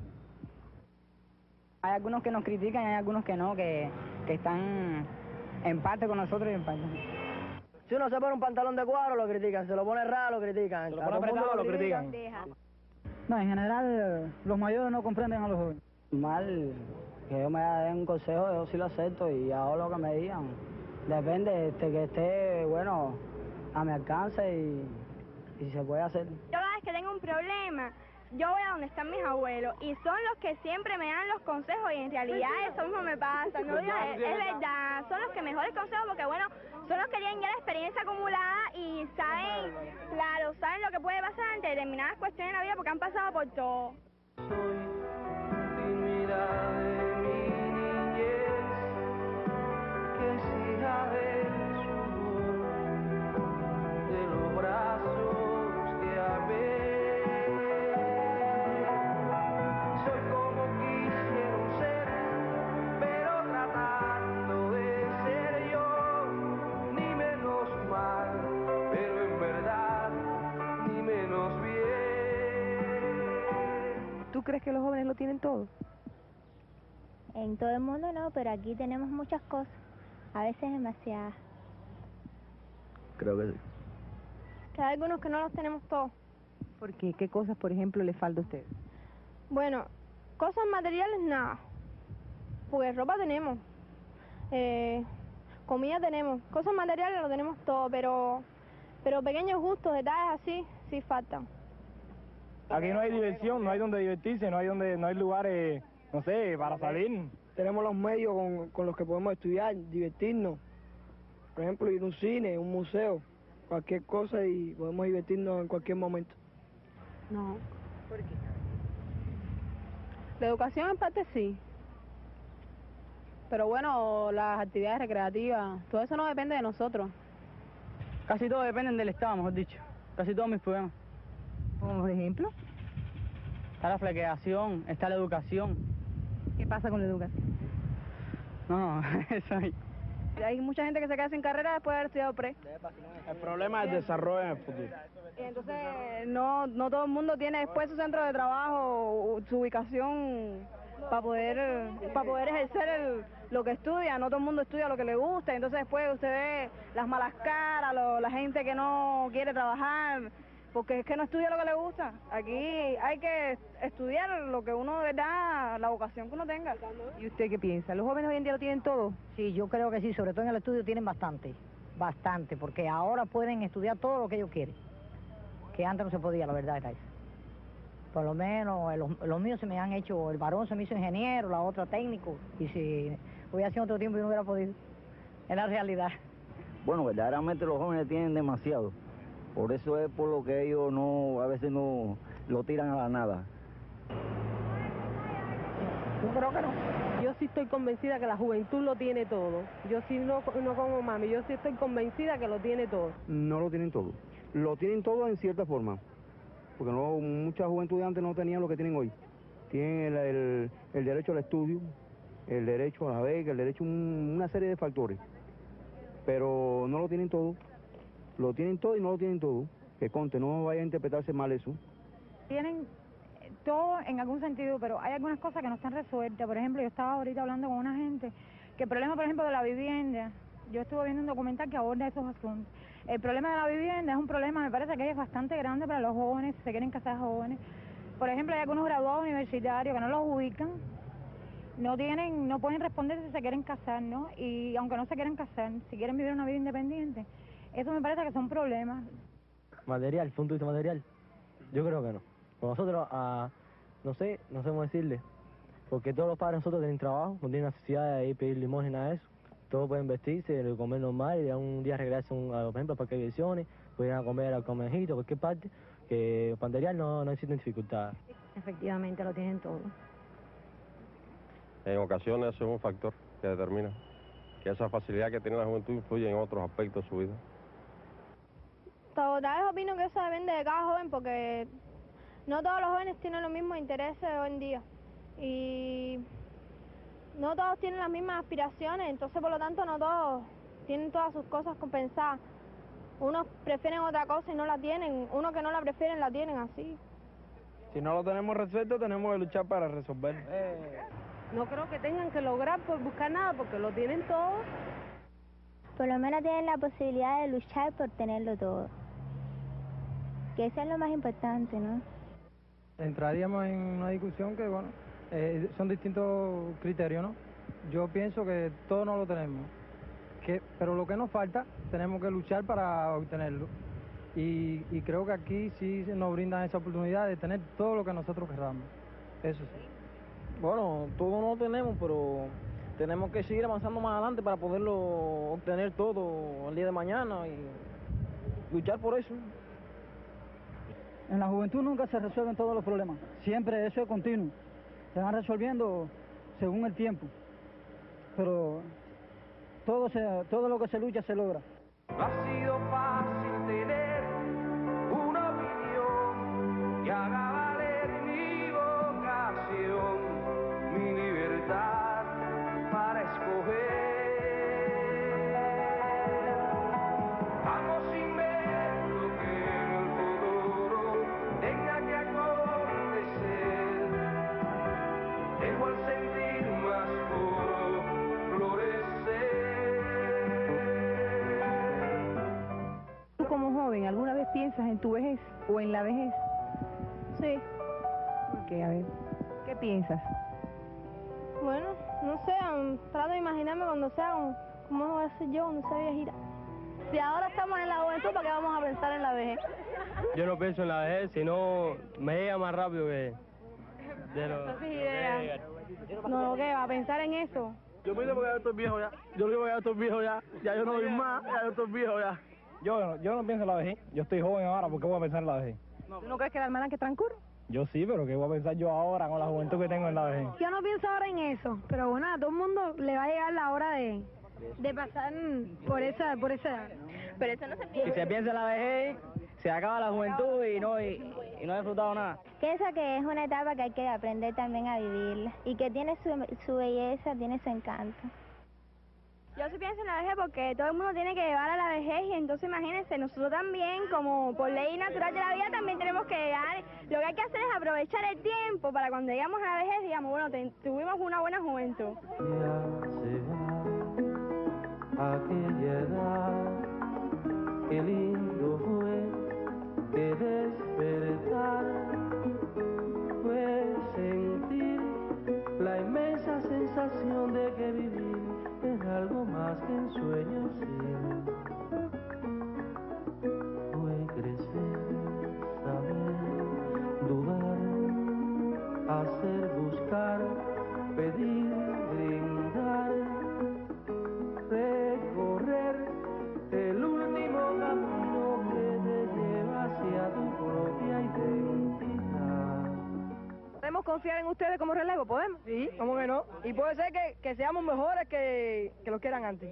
Hay algunos que nos critican y hay algunos que no, que están en parte con nosotros y en parte no. Si uno se pone un pantalón de cuadro, lo critican. Se lo pone raro, lo critican. Se lo pone apretado, lo critican. No, en general, los mayores no comprenden a los jóvenes. Mal, que ellos me den un consejo, yo sí lo acepto y hago lo que me digan. Depende, que esté, bueno, a mi alcance y se puede hacer. Yo cada vez que tengo un problema, yo voy a donde están mis abuelos y son los que siempre me dan los consejos y en realidad eso mismo me pasa, no digas, es verdad, son los que mejores consejos porque bueno, son los que tienen ya la experiencia acumulada y saben, claro, saben lo que puede pasar ante determinadas cuestiones en la vida porque han pasado por todo. Continuidad de mi niñez, que es hija del sudor, de los brazos que amé. ¿Tú crees que los jóvenes lo tienen todo? En todo el mundo no, pero aquí tenemos muchas cosas, a veces demasiadas. Creo que sí. Que hay algunos que no los tenemos todos. ¿Por qué? ¿Qué cosas, por ejemplo, les falta a ustedes? Bueno, cosas materiales nada, porque ropa tenemos, comida tenemos, cosas materiales lo tenemos todo, pero pequeños gustos, detalles así, sí faltan. Aquí no hay diversión, no hay donde divertirse, no hay lugares, no sé, para salir. Tenemos los medios con los que podemos estudiar, divertirnos. Por ejemplo, ir a un cine, un museo, cualquier cosa y podemos divertirnos en cualquier momento. No. ¿Por qué? La educación en parte sí. Pero bueno, las actividades recreativas, todo eso no depende de nosotros. Casi todos dependen del Estado, mejor dicho. Casi todos mis problemas. ¿Como por ejemplo? Está la flequeación, está la educación. ¿Qué pasa con la educación? No, eso ahí. Hay mucha gente que se queda sin carrera después de haber estudiado pre. El problema es el desarrollo en el futuro. Y entonces no todo el mundo tiene después su centro de trabajo, su ubicación para poder ejercer lo que estudia. No todo el mundo estudia lo que le gusta. Entonces después usted ve las malas caras, la gente que no quiere trabajar. Porque es que no estudia lo que le gusta. Aquí hay que estudiar lo que uno de verdad, la vocación que uno tenga. ¿Y usted qué piensa? ¿Los jóvenes hoy en día lo tienen todo? Sí, yo creo que sí, sobre todo en el estudio tienen bastante, porque ahora pueden estudiar todo lo que ellos quieren, que antes no se podía, la verdad era eso. Por lo menos los míos se me han hecho, el varón se me hizo ingeniero, la otra técnico, y si hubiera sido otro tiempo yo no hubiera podido. Es la realidad. Bueno, verdaderamente los jóvenes tienen demasiado. Por eso es por lo que ellos a veces no lo tiran a la nada. Yo creo que no. Yo sí estoy convencida que la juventud lo tiene todo. Yo sí no como mami, yo sí estoy convencida que lo tiene todo. No lo tienen todo. Lo tienen todo en cierta forma. Porque no, mucha juventud de antes no tenían lo que tienen hoy. Tienen el derecho al estudio, el derecho a la beca, el derecho a una serie de factores. Pero no lo tienen todo. Lo tienen todo y no lo tienen todo. Que conste, no vaya a interpretarse mal eso. Tienen todo en algún sentido, pero hay algunas cosas que no están resueltas. Por ejemplo, yo estaba ahorita hablando con una gente que el problema, por ejemplo, de la vivienda, yo estuve viendo un documental que aborda esos asuntos. El problema de la vivienda es un problema, me parece que es bastante grande para los jóvenes, si se quieren casar jóvenes. Por ejemplo, hay algunos graduados universitarios que no los ubican, no pueden responder si se quieren casar, ¿no? Y aunque no se quieren casar, si quieren vivir una vida independiente, eso me parece que son problemas. Material, punto de vista material, yo creo que no. Con nosotros, no sé cómo decirle, porque todos los padres de nosotros tienen trabajo, no tienen necesidad de ir a pedir limosna, nada de eso. Todos pueden vestirse, comer normal y un día regresarse, por ejemplo, al parque de diversiones, pueden comer al conejito, cualquier parte, que material no existen dificultades. Efectivamente, lo tienen todo. En ocasiones eso es un factor que determina que esa facilidad que tiene la juventud influye en otros aspectos de su vida. Tal vez opino que eso depende de cada joven porque no todos los jóvenes tienen los mismos intereses hoy en día y no todos tienen las mismas aspiraciones, entonces por lo tanto no todos tienen todas sus cosas compensadas. Unos prefieren otra cosa y no la tienen, unos que no la prefieren la tienen así. Si no lo tenemos resuelto, tenemos que luchar para resolverlo. No creo que tengan que lograr por buscar nada, porque lo tienen todo. Por lo menos tienen la posibilidad de luchar por tenerlo todo. Que eso es lo más importante, ¿no? Entraríamos en una discusión que, bueno, son distintos criterios, ¿no? Yo pienso que todo no lo tenemos, pero lo que nos falta, tenemos que luchar para obtenerlo. Y creo que aquí sí nos brindan esa oportunidad de tener todo lo que nosotros queramos. Eso sí. Bueno, todo no lo tenemos, pero tenemos que seguir avanzando más adelante para poderlo obtener todo el día de mañana y luchar por eso. En la juventud nunca se resuelven todos los problemas, siempre eso es continuo. Se van resolviendo según el tiempo, pero todo lo que se lucha se logra. No ha sido fácil tener una opinión que haga valer mi vocación, mi libertad para escoger. Vamos sin ver lo que en el futuro tenga que acontecer. Dejo al sentir más puro florecer. ¿Tú como joven alguna vez piensas en tu vejez o en la vejez? Sí. ¿Qué? A ver, ¿qué piensas? Bueno, no sé, trato de imaginarme cuando sea, cómo voy a ser yo cuando sea viejita. Si ahora estamos en la juventud, ¿para qué vamos a pensar en la vejez? Yo no pienso en la vejez, sino me llega más rápido que No, ¿qué? ¿Va a pensar en eso? Yo pienso porque ya estoy viejo ya. Yo digo que ya estoy viejo ya. Ya yo no voy más, ya yo estoy viejo ya. Yo no pienso en la vejez. Yo estoy joven ahora, ¿por qué voy a pensar en la vejez? ¿Tú no crees que la hermana que transcurre? Yo sí, pero ¿qué voy a pensar yo ahora con la juventud que tengo en la vejez? Yo no pienso ahora en eso, pero bueno, a todo el mundo le va a llegar la hora de pasar por esa edad. Pero eso no se piensa. Si se piensa en la vejez, se acaba la juventud y no he disfrutado nada. Pienso que es una etapa que hay que aprender también a vivirla y que tiene su belleza, tiene su encanto. Yo sí pienso en la vejez porque todo el mundo tiene que llegar a la vejez y entonces imagínense, nosotros también, como por ley natural de la vida, también tenemos que llegar. Lo que hay que hacer es aprovechar el tiempo para cuando llegamos a la vejez, digamos, bueno, tuvimos una buena juventud. Aquella edad, qué lindo fue que despertar, fue sentir la inmensa sensación de que vivir es algo más que un sueño, sí. Fue crecer, saber, dudar, hacer, buscar, pedir, brindar, recorrer el último camino que te lleva hacia tu propia identidad. Podemos confiar en ustedes como relevo? ¿Podemos? Sí, ¿cómo que no? Y puede ser que seamos mejores que los que eran antes.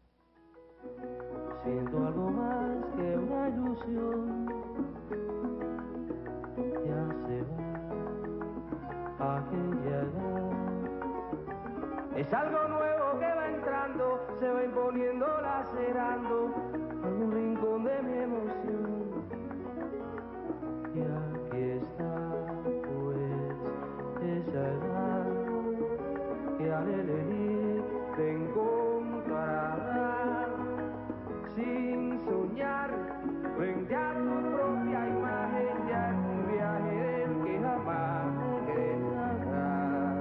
Siento algo más que una ilusión. Ya se va aquella edad. Es algo nuevo que va entrando, se va imponiendo, lacerando algún rincón de mi emoción. Y aquí está, pues, esa edad que al elegir te encontrarás sin soñar frente a tu propia imagen, ya en un viaje del que jamás regresarás.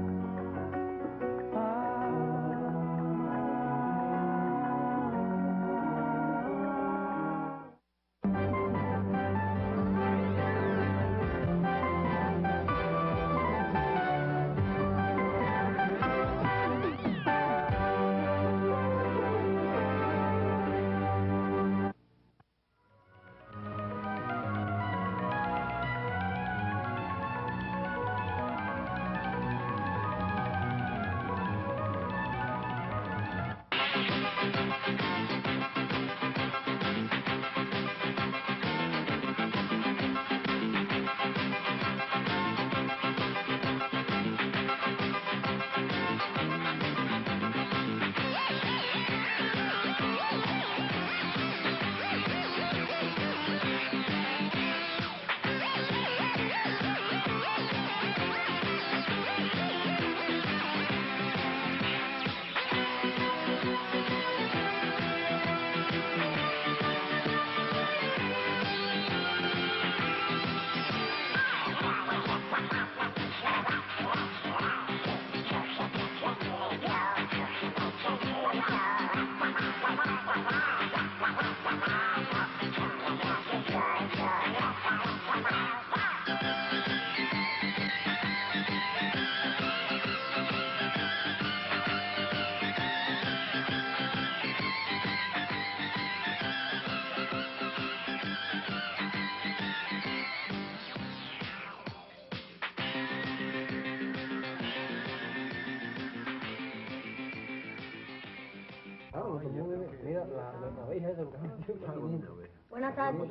Buenas tardes.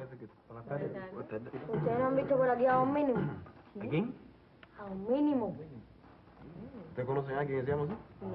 ¿Ustedes no han visto por aquí a Don Mínimo? ¿A quién? A Don Mínimo. ¿Ustedes conocen a alguien que se llama así?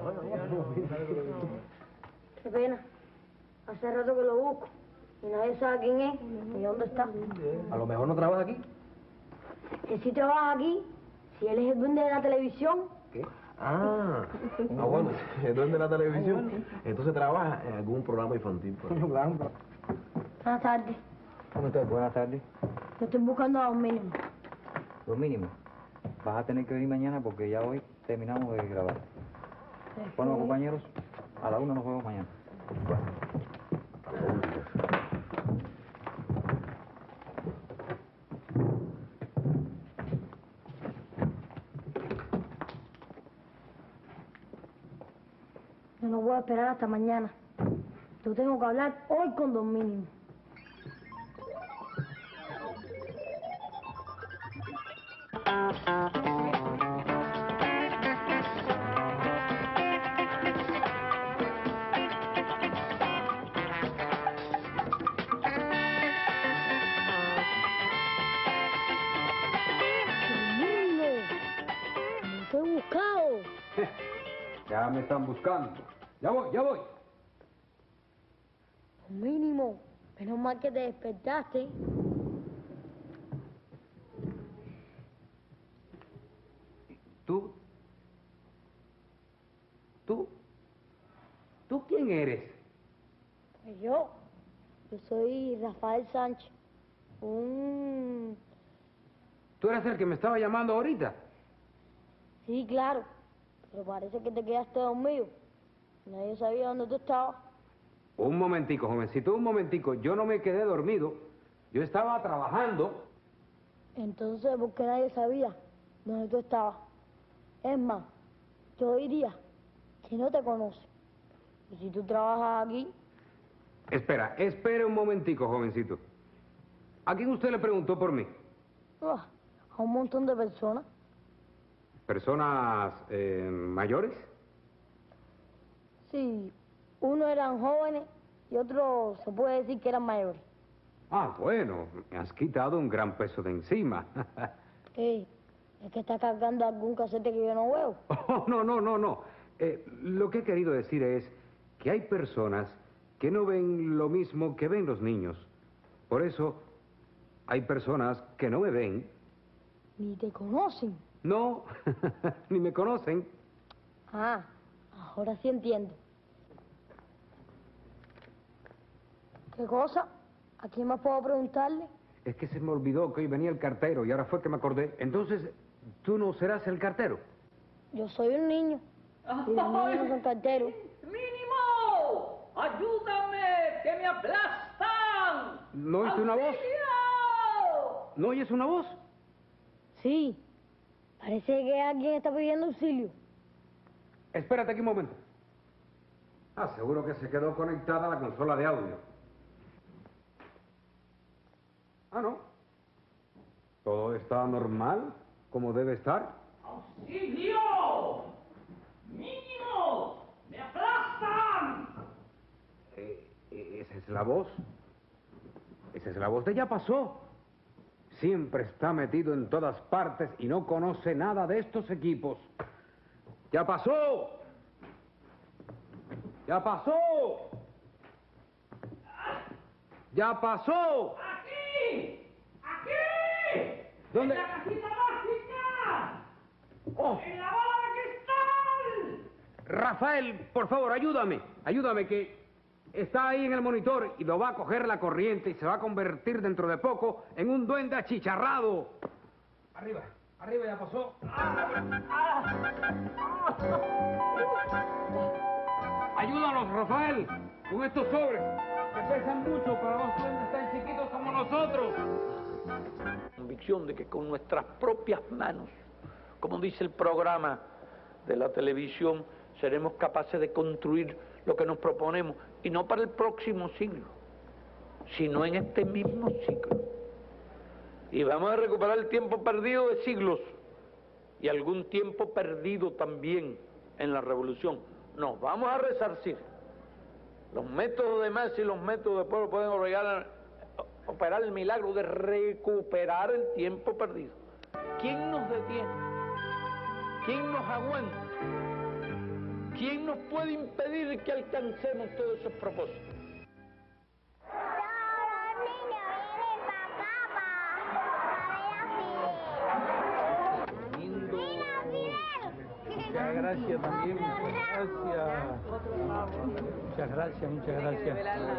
Qué pena. Hace rato que lo busco y nadie sabe quién es ni dónde está. A lo mejor no trabaja aquí. Que si trabaja aquí, si él es el dueño de la televisión. ¿Qué? Ah, bueno, es dueño de la televisión. Entonces trabaja en algún programa infantil. Buenas tardes. ¿Cómo estás? Buenas tardes. Yo estoy buscando a Don Mínimo. Lo mínimo. Vas a tener que venir mañana porque ya hoy terminamos de grabar. Bueno, compañeros, a la 1 nos vemos mañana. Yo no voy a esperar hasta mañana. Yo tengo que hablar hoy con Don Mínimo. Ya me están buscando. Ya voy, ya voy. Mínimo, menos mal que te despertaste. ¿Tú quién eres? Pues yo soy Rafael Sánchez, un... ¿Tú eres el que me estaba llamando ahorita? Sí, claro, pero parece que te quedaste dormido. Nadie sabía dónde tú estabas. Un momentico, jovencito, un momentico. Yo no me quedé dormido. Yo estaba trabajando. Entonces, ¿por qué nadie sabía dónde tú estabas? Es más, yo diría que no te conoce. Y si tú trabajas aquí... Espere un momentico, jovencito. ¿A quién usted le preguntó por mí? A un montón de personas. personas mayores? Sí, unos eran jóvenes y otros se puede decir que eran mayores. Ah, bueno, me has quitado un gran peso de encima. ¿Qué? ¿Es que está cargando algún casete que yo no veo? Oh, no. Lo que he querido decir es que hay personas que no ven lo mismo que ven los niños. Por eso, hay personas que no me ven. Ni te conocen. No, ni me conocen. Ah, ahora sí entiendo. ¿Qué cosa? ¿A quién más puedo preguntarle? Es que se me olvidó que hoy venía el cartero y ahora fue que me acordé. Entonces, ¿tú no serás el cartero? Yo soy un niño. Y los niños no son carteros. ¡Mínimo! ¡Ayúdame! ¡Que me aplastan! ¿No oíste una voz? ¿No oyes una voz? Sí. Parece que alguien está pidiendo auxilio. Espérate aquí un momento. Ah, seguro que se quedó conectada a la consola de audio. Ah, ¿no? Todo está normal, como debe estar. ¡Auxilio! ¡Mínimo! ¡Me aplastan! Esa es la voz. Esa es la voz de Ya Pasó. Siempre está metido en todas partes y no conoce nada de estos equipos. ¡Ya pasó! ¡Ya pasó! ¡Ya pasó! ¡Aquí! ¡Aquí! ¿Dónde? ¡En la casita básica! ¡Oh! ¡En la bola de cristal! Rafael, por favor, ayúdame. Ayúdame, que está ahí en el monitor y lo va a coger la corriente y se va a convertir dentro de poco en un duende achicharrado. Arriba, arriba, Ya pasó. Ayúdanos, Rafael, con estos sobres, que pesan mucho para los duendes tan chiquitos como nosotros. Convicción de que con nuestras propias manos, como dice el programa de la televisión, seremos capaces de construir lo que nos proponemos, y no para el próximo siglo, sino en este mismo siglo. Y vamos a recuperar el tiempo perdido de siglos, y algún tiempo perdido también en la revolución. Nos vamos a resarcir. Los métodos de masa y los métodos de pueblo pueden operar el milagro de recuperar el tiempo perdido. ¿Quién nos detiene? ¿Quién nos aguanta? ¿Quién nos puede impedir que alcancemos todos esos propósitos? Muchas gracias también, muchas gracias. Muchas gracias, muchas gracias.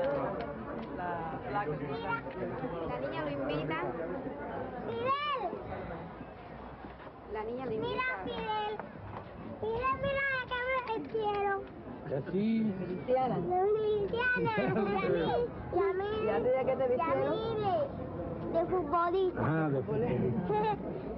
La niña lo invita. ¡Fidel! La niña lo invita. Mira, Fidel. Mira la cámara que quiero. ¿Y así? Cristiana. ¿Y a ti de qué te vistieron? De futbolista. Ah, de futbolista.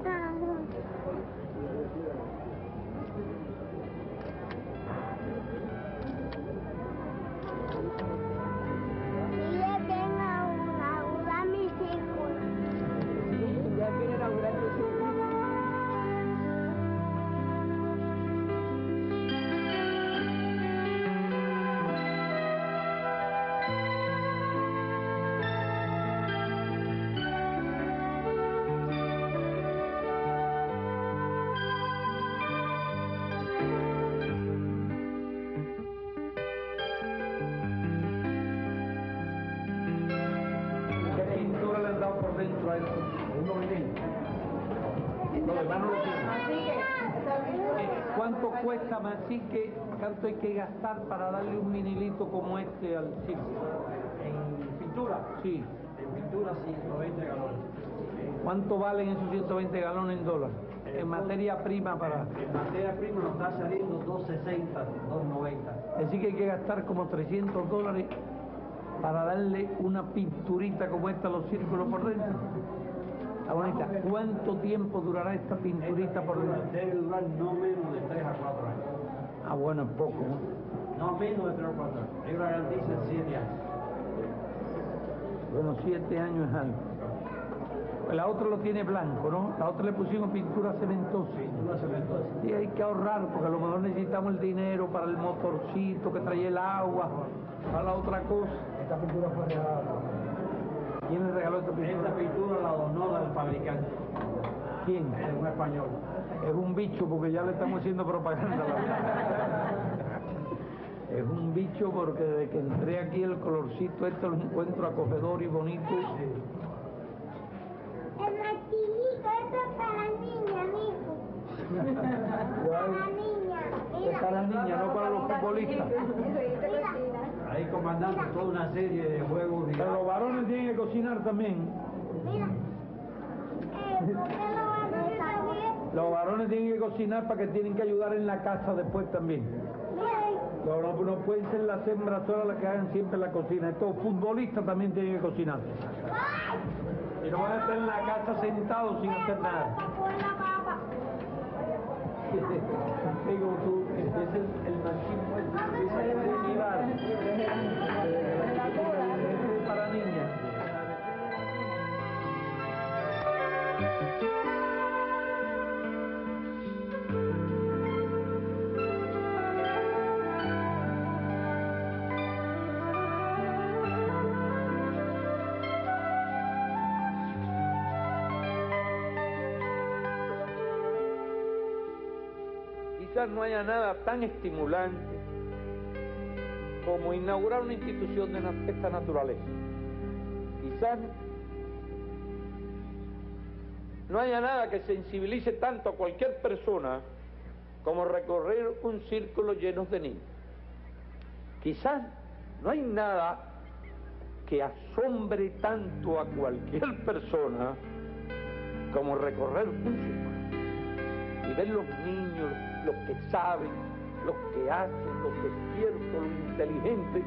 ¿Cuánto cuesta, Machique? ¿Cuánto hay que gastar para darle un vinilito como este al circo? ¿En pintura? Sí. En pintura, 120 galones. ¿Cuánto valen esos 120 galones en dólares? En materia prima para... En materia prima nos está saliendo 260, 290. Es decir que hay que gastar como $300 para darle una pinturita como esta a los círculos por dentro. Está bonita. ¿Cuánto tiempo durará esta pinturita por dentro? Debe durar no menos de 3 a 4 años. Ah, bueno, es poco, ¿no? No menos de 3 o 4 años. Hay una garantía de 7 años. Bueno, 7 años es algo. La otra lo tiene blanco, ¿no? La otra le pusimos pintura cementosa. Pintura cementosa. hay que ahorrar, porque a lo mejor necesitamos el dinero para el motorcito que trae el agua, para la otra cosa. Esta pintura fue regalada. ¿Quién le regaló esta pintura? Esta pintura la donó al fabricante. ¿Quién? Es un español. Es un bicho, porque ya le estamos haciendo propaganda. Es un bicho porque desde que entré aquí el colorcito este lo encuentro acogedor y bonito. El martillito, esto es para la niña, mijo. Para la niña. Es para la niña, no para los futbolistas. Ahí, comandante, toda una serie de juegos. Pero los varones tienen que cocinar también. Mira. ¿Por qué lo van a hacer también? Los varones tienen que cocinar para que tienen que ayudar en la casa después también. No pueden ser las hembras solas las que hagan siempre la cocina. Estos futbolistas también tienen que cocinar. Y no van a estar en la casa sentados sin hacer nada. Digo, tú, empieza el machismo, empieza a derivar. Es para niñas. Quizás no haya nada tan estimulante como inaugurar una institución de esta naturaleza. Quizás no haya nada que sensibilice tanto a cualquier persona como recorrer un círculo lleno de niños. Quizás no hay nada que asombre tanto a cualquier persona como recorrer un círculo y ver los niños, los que saben, los que hacen, los despiertos, los inteligentes.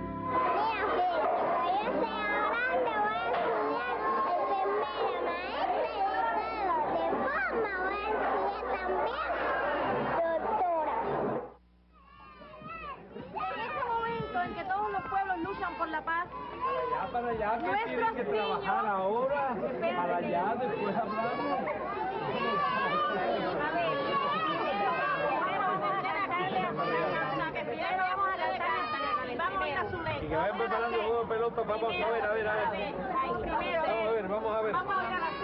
En que todos los pueblos luchan por la paz. Para allá, que tienen que trabajar ahora, para allá, después hablamos. Y que vayan preparando el juego de pelota, vamos a ver. Vamos a ver.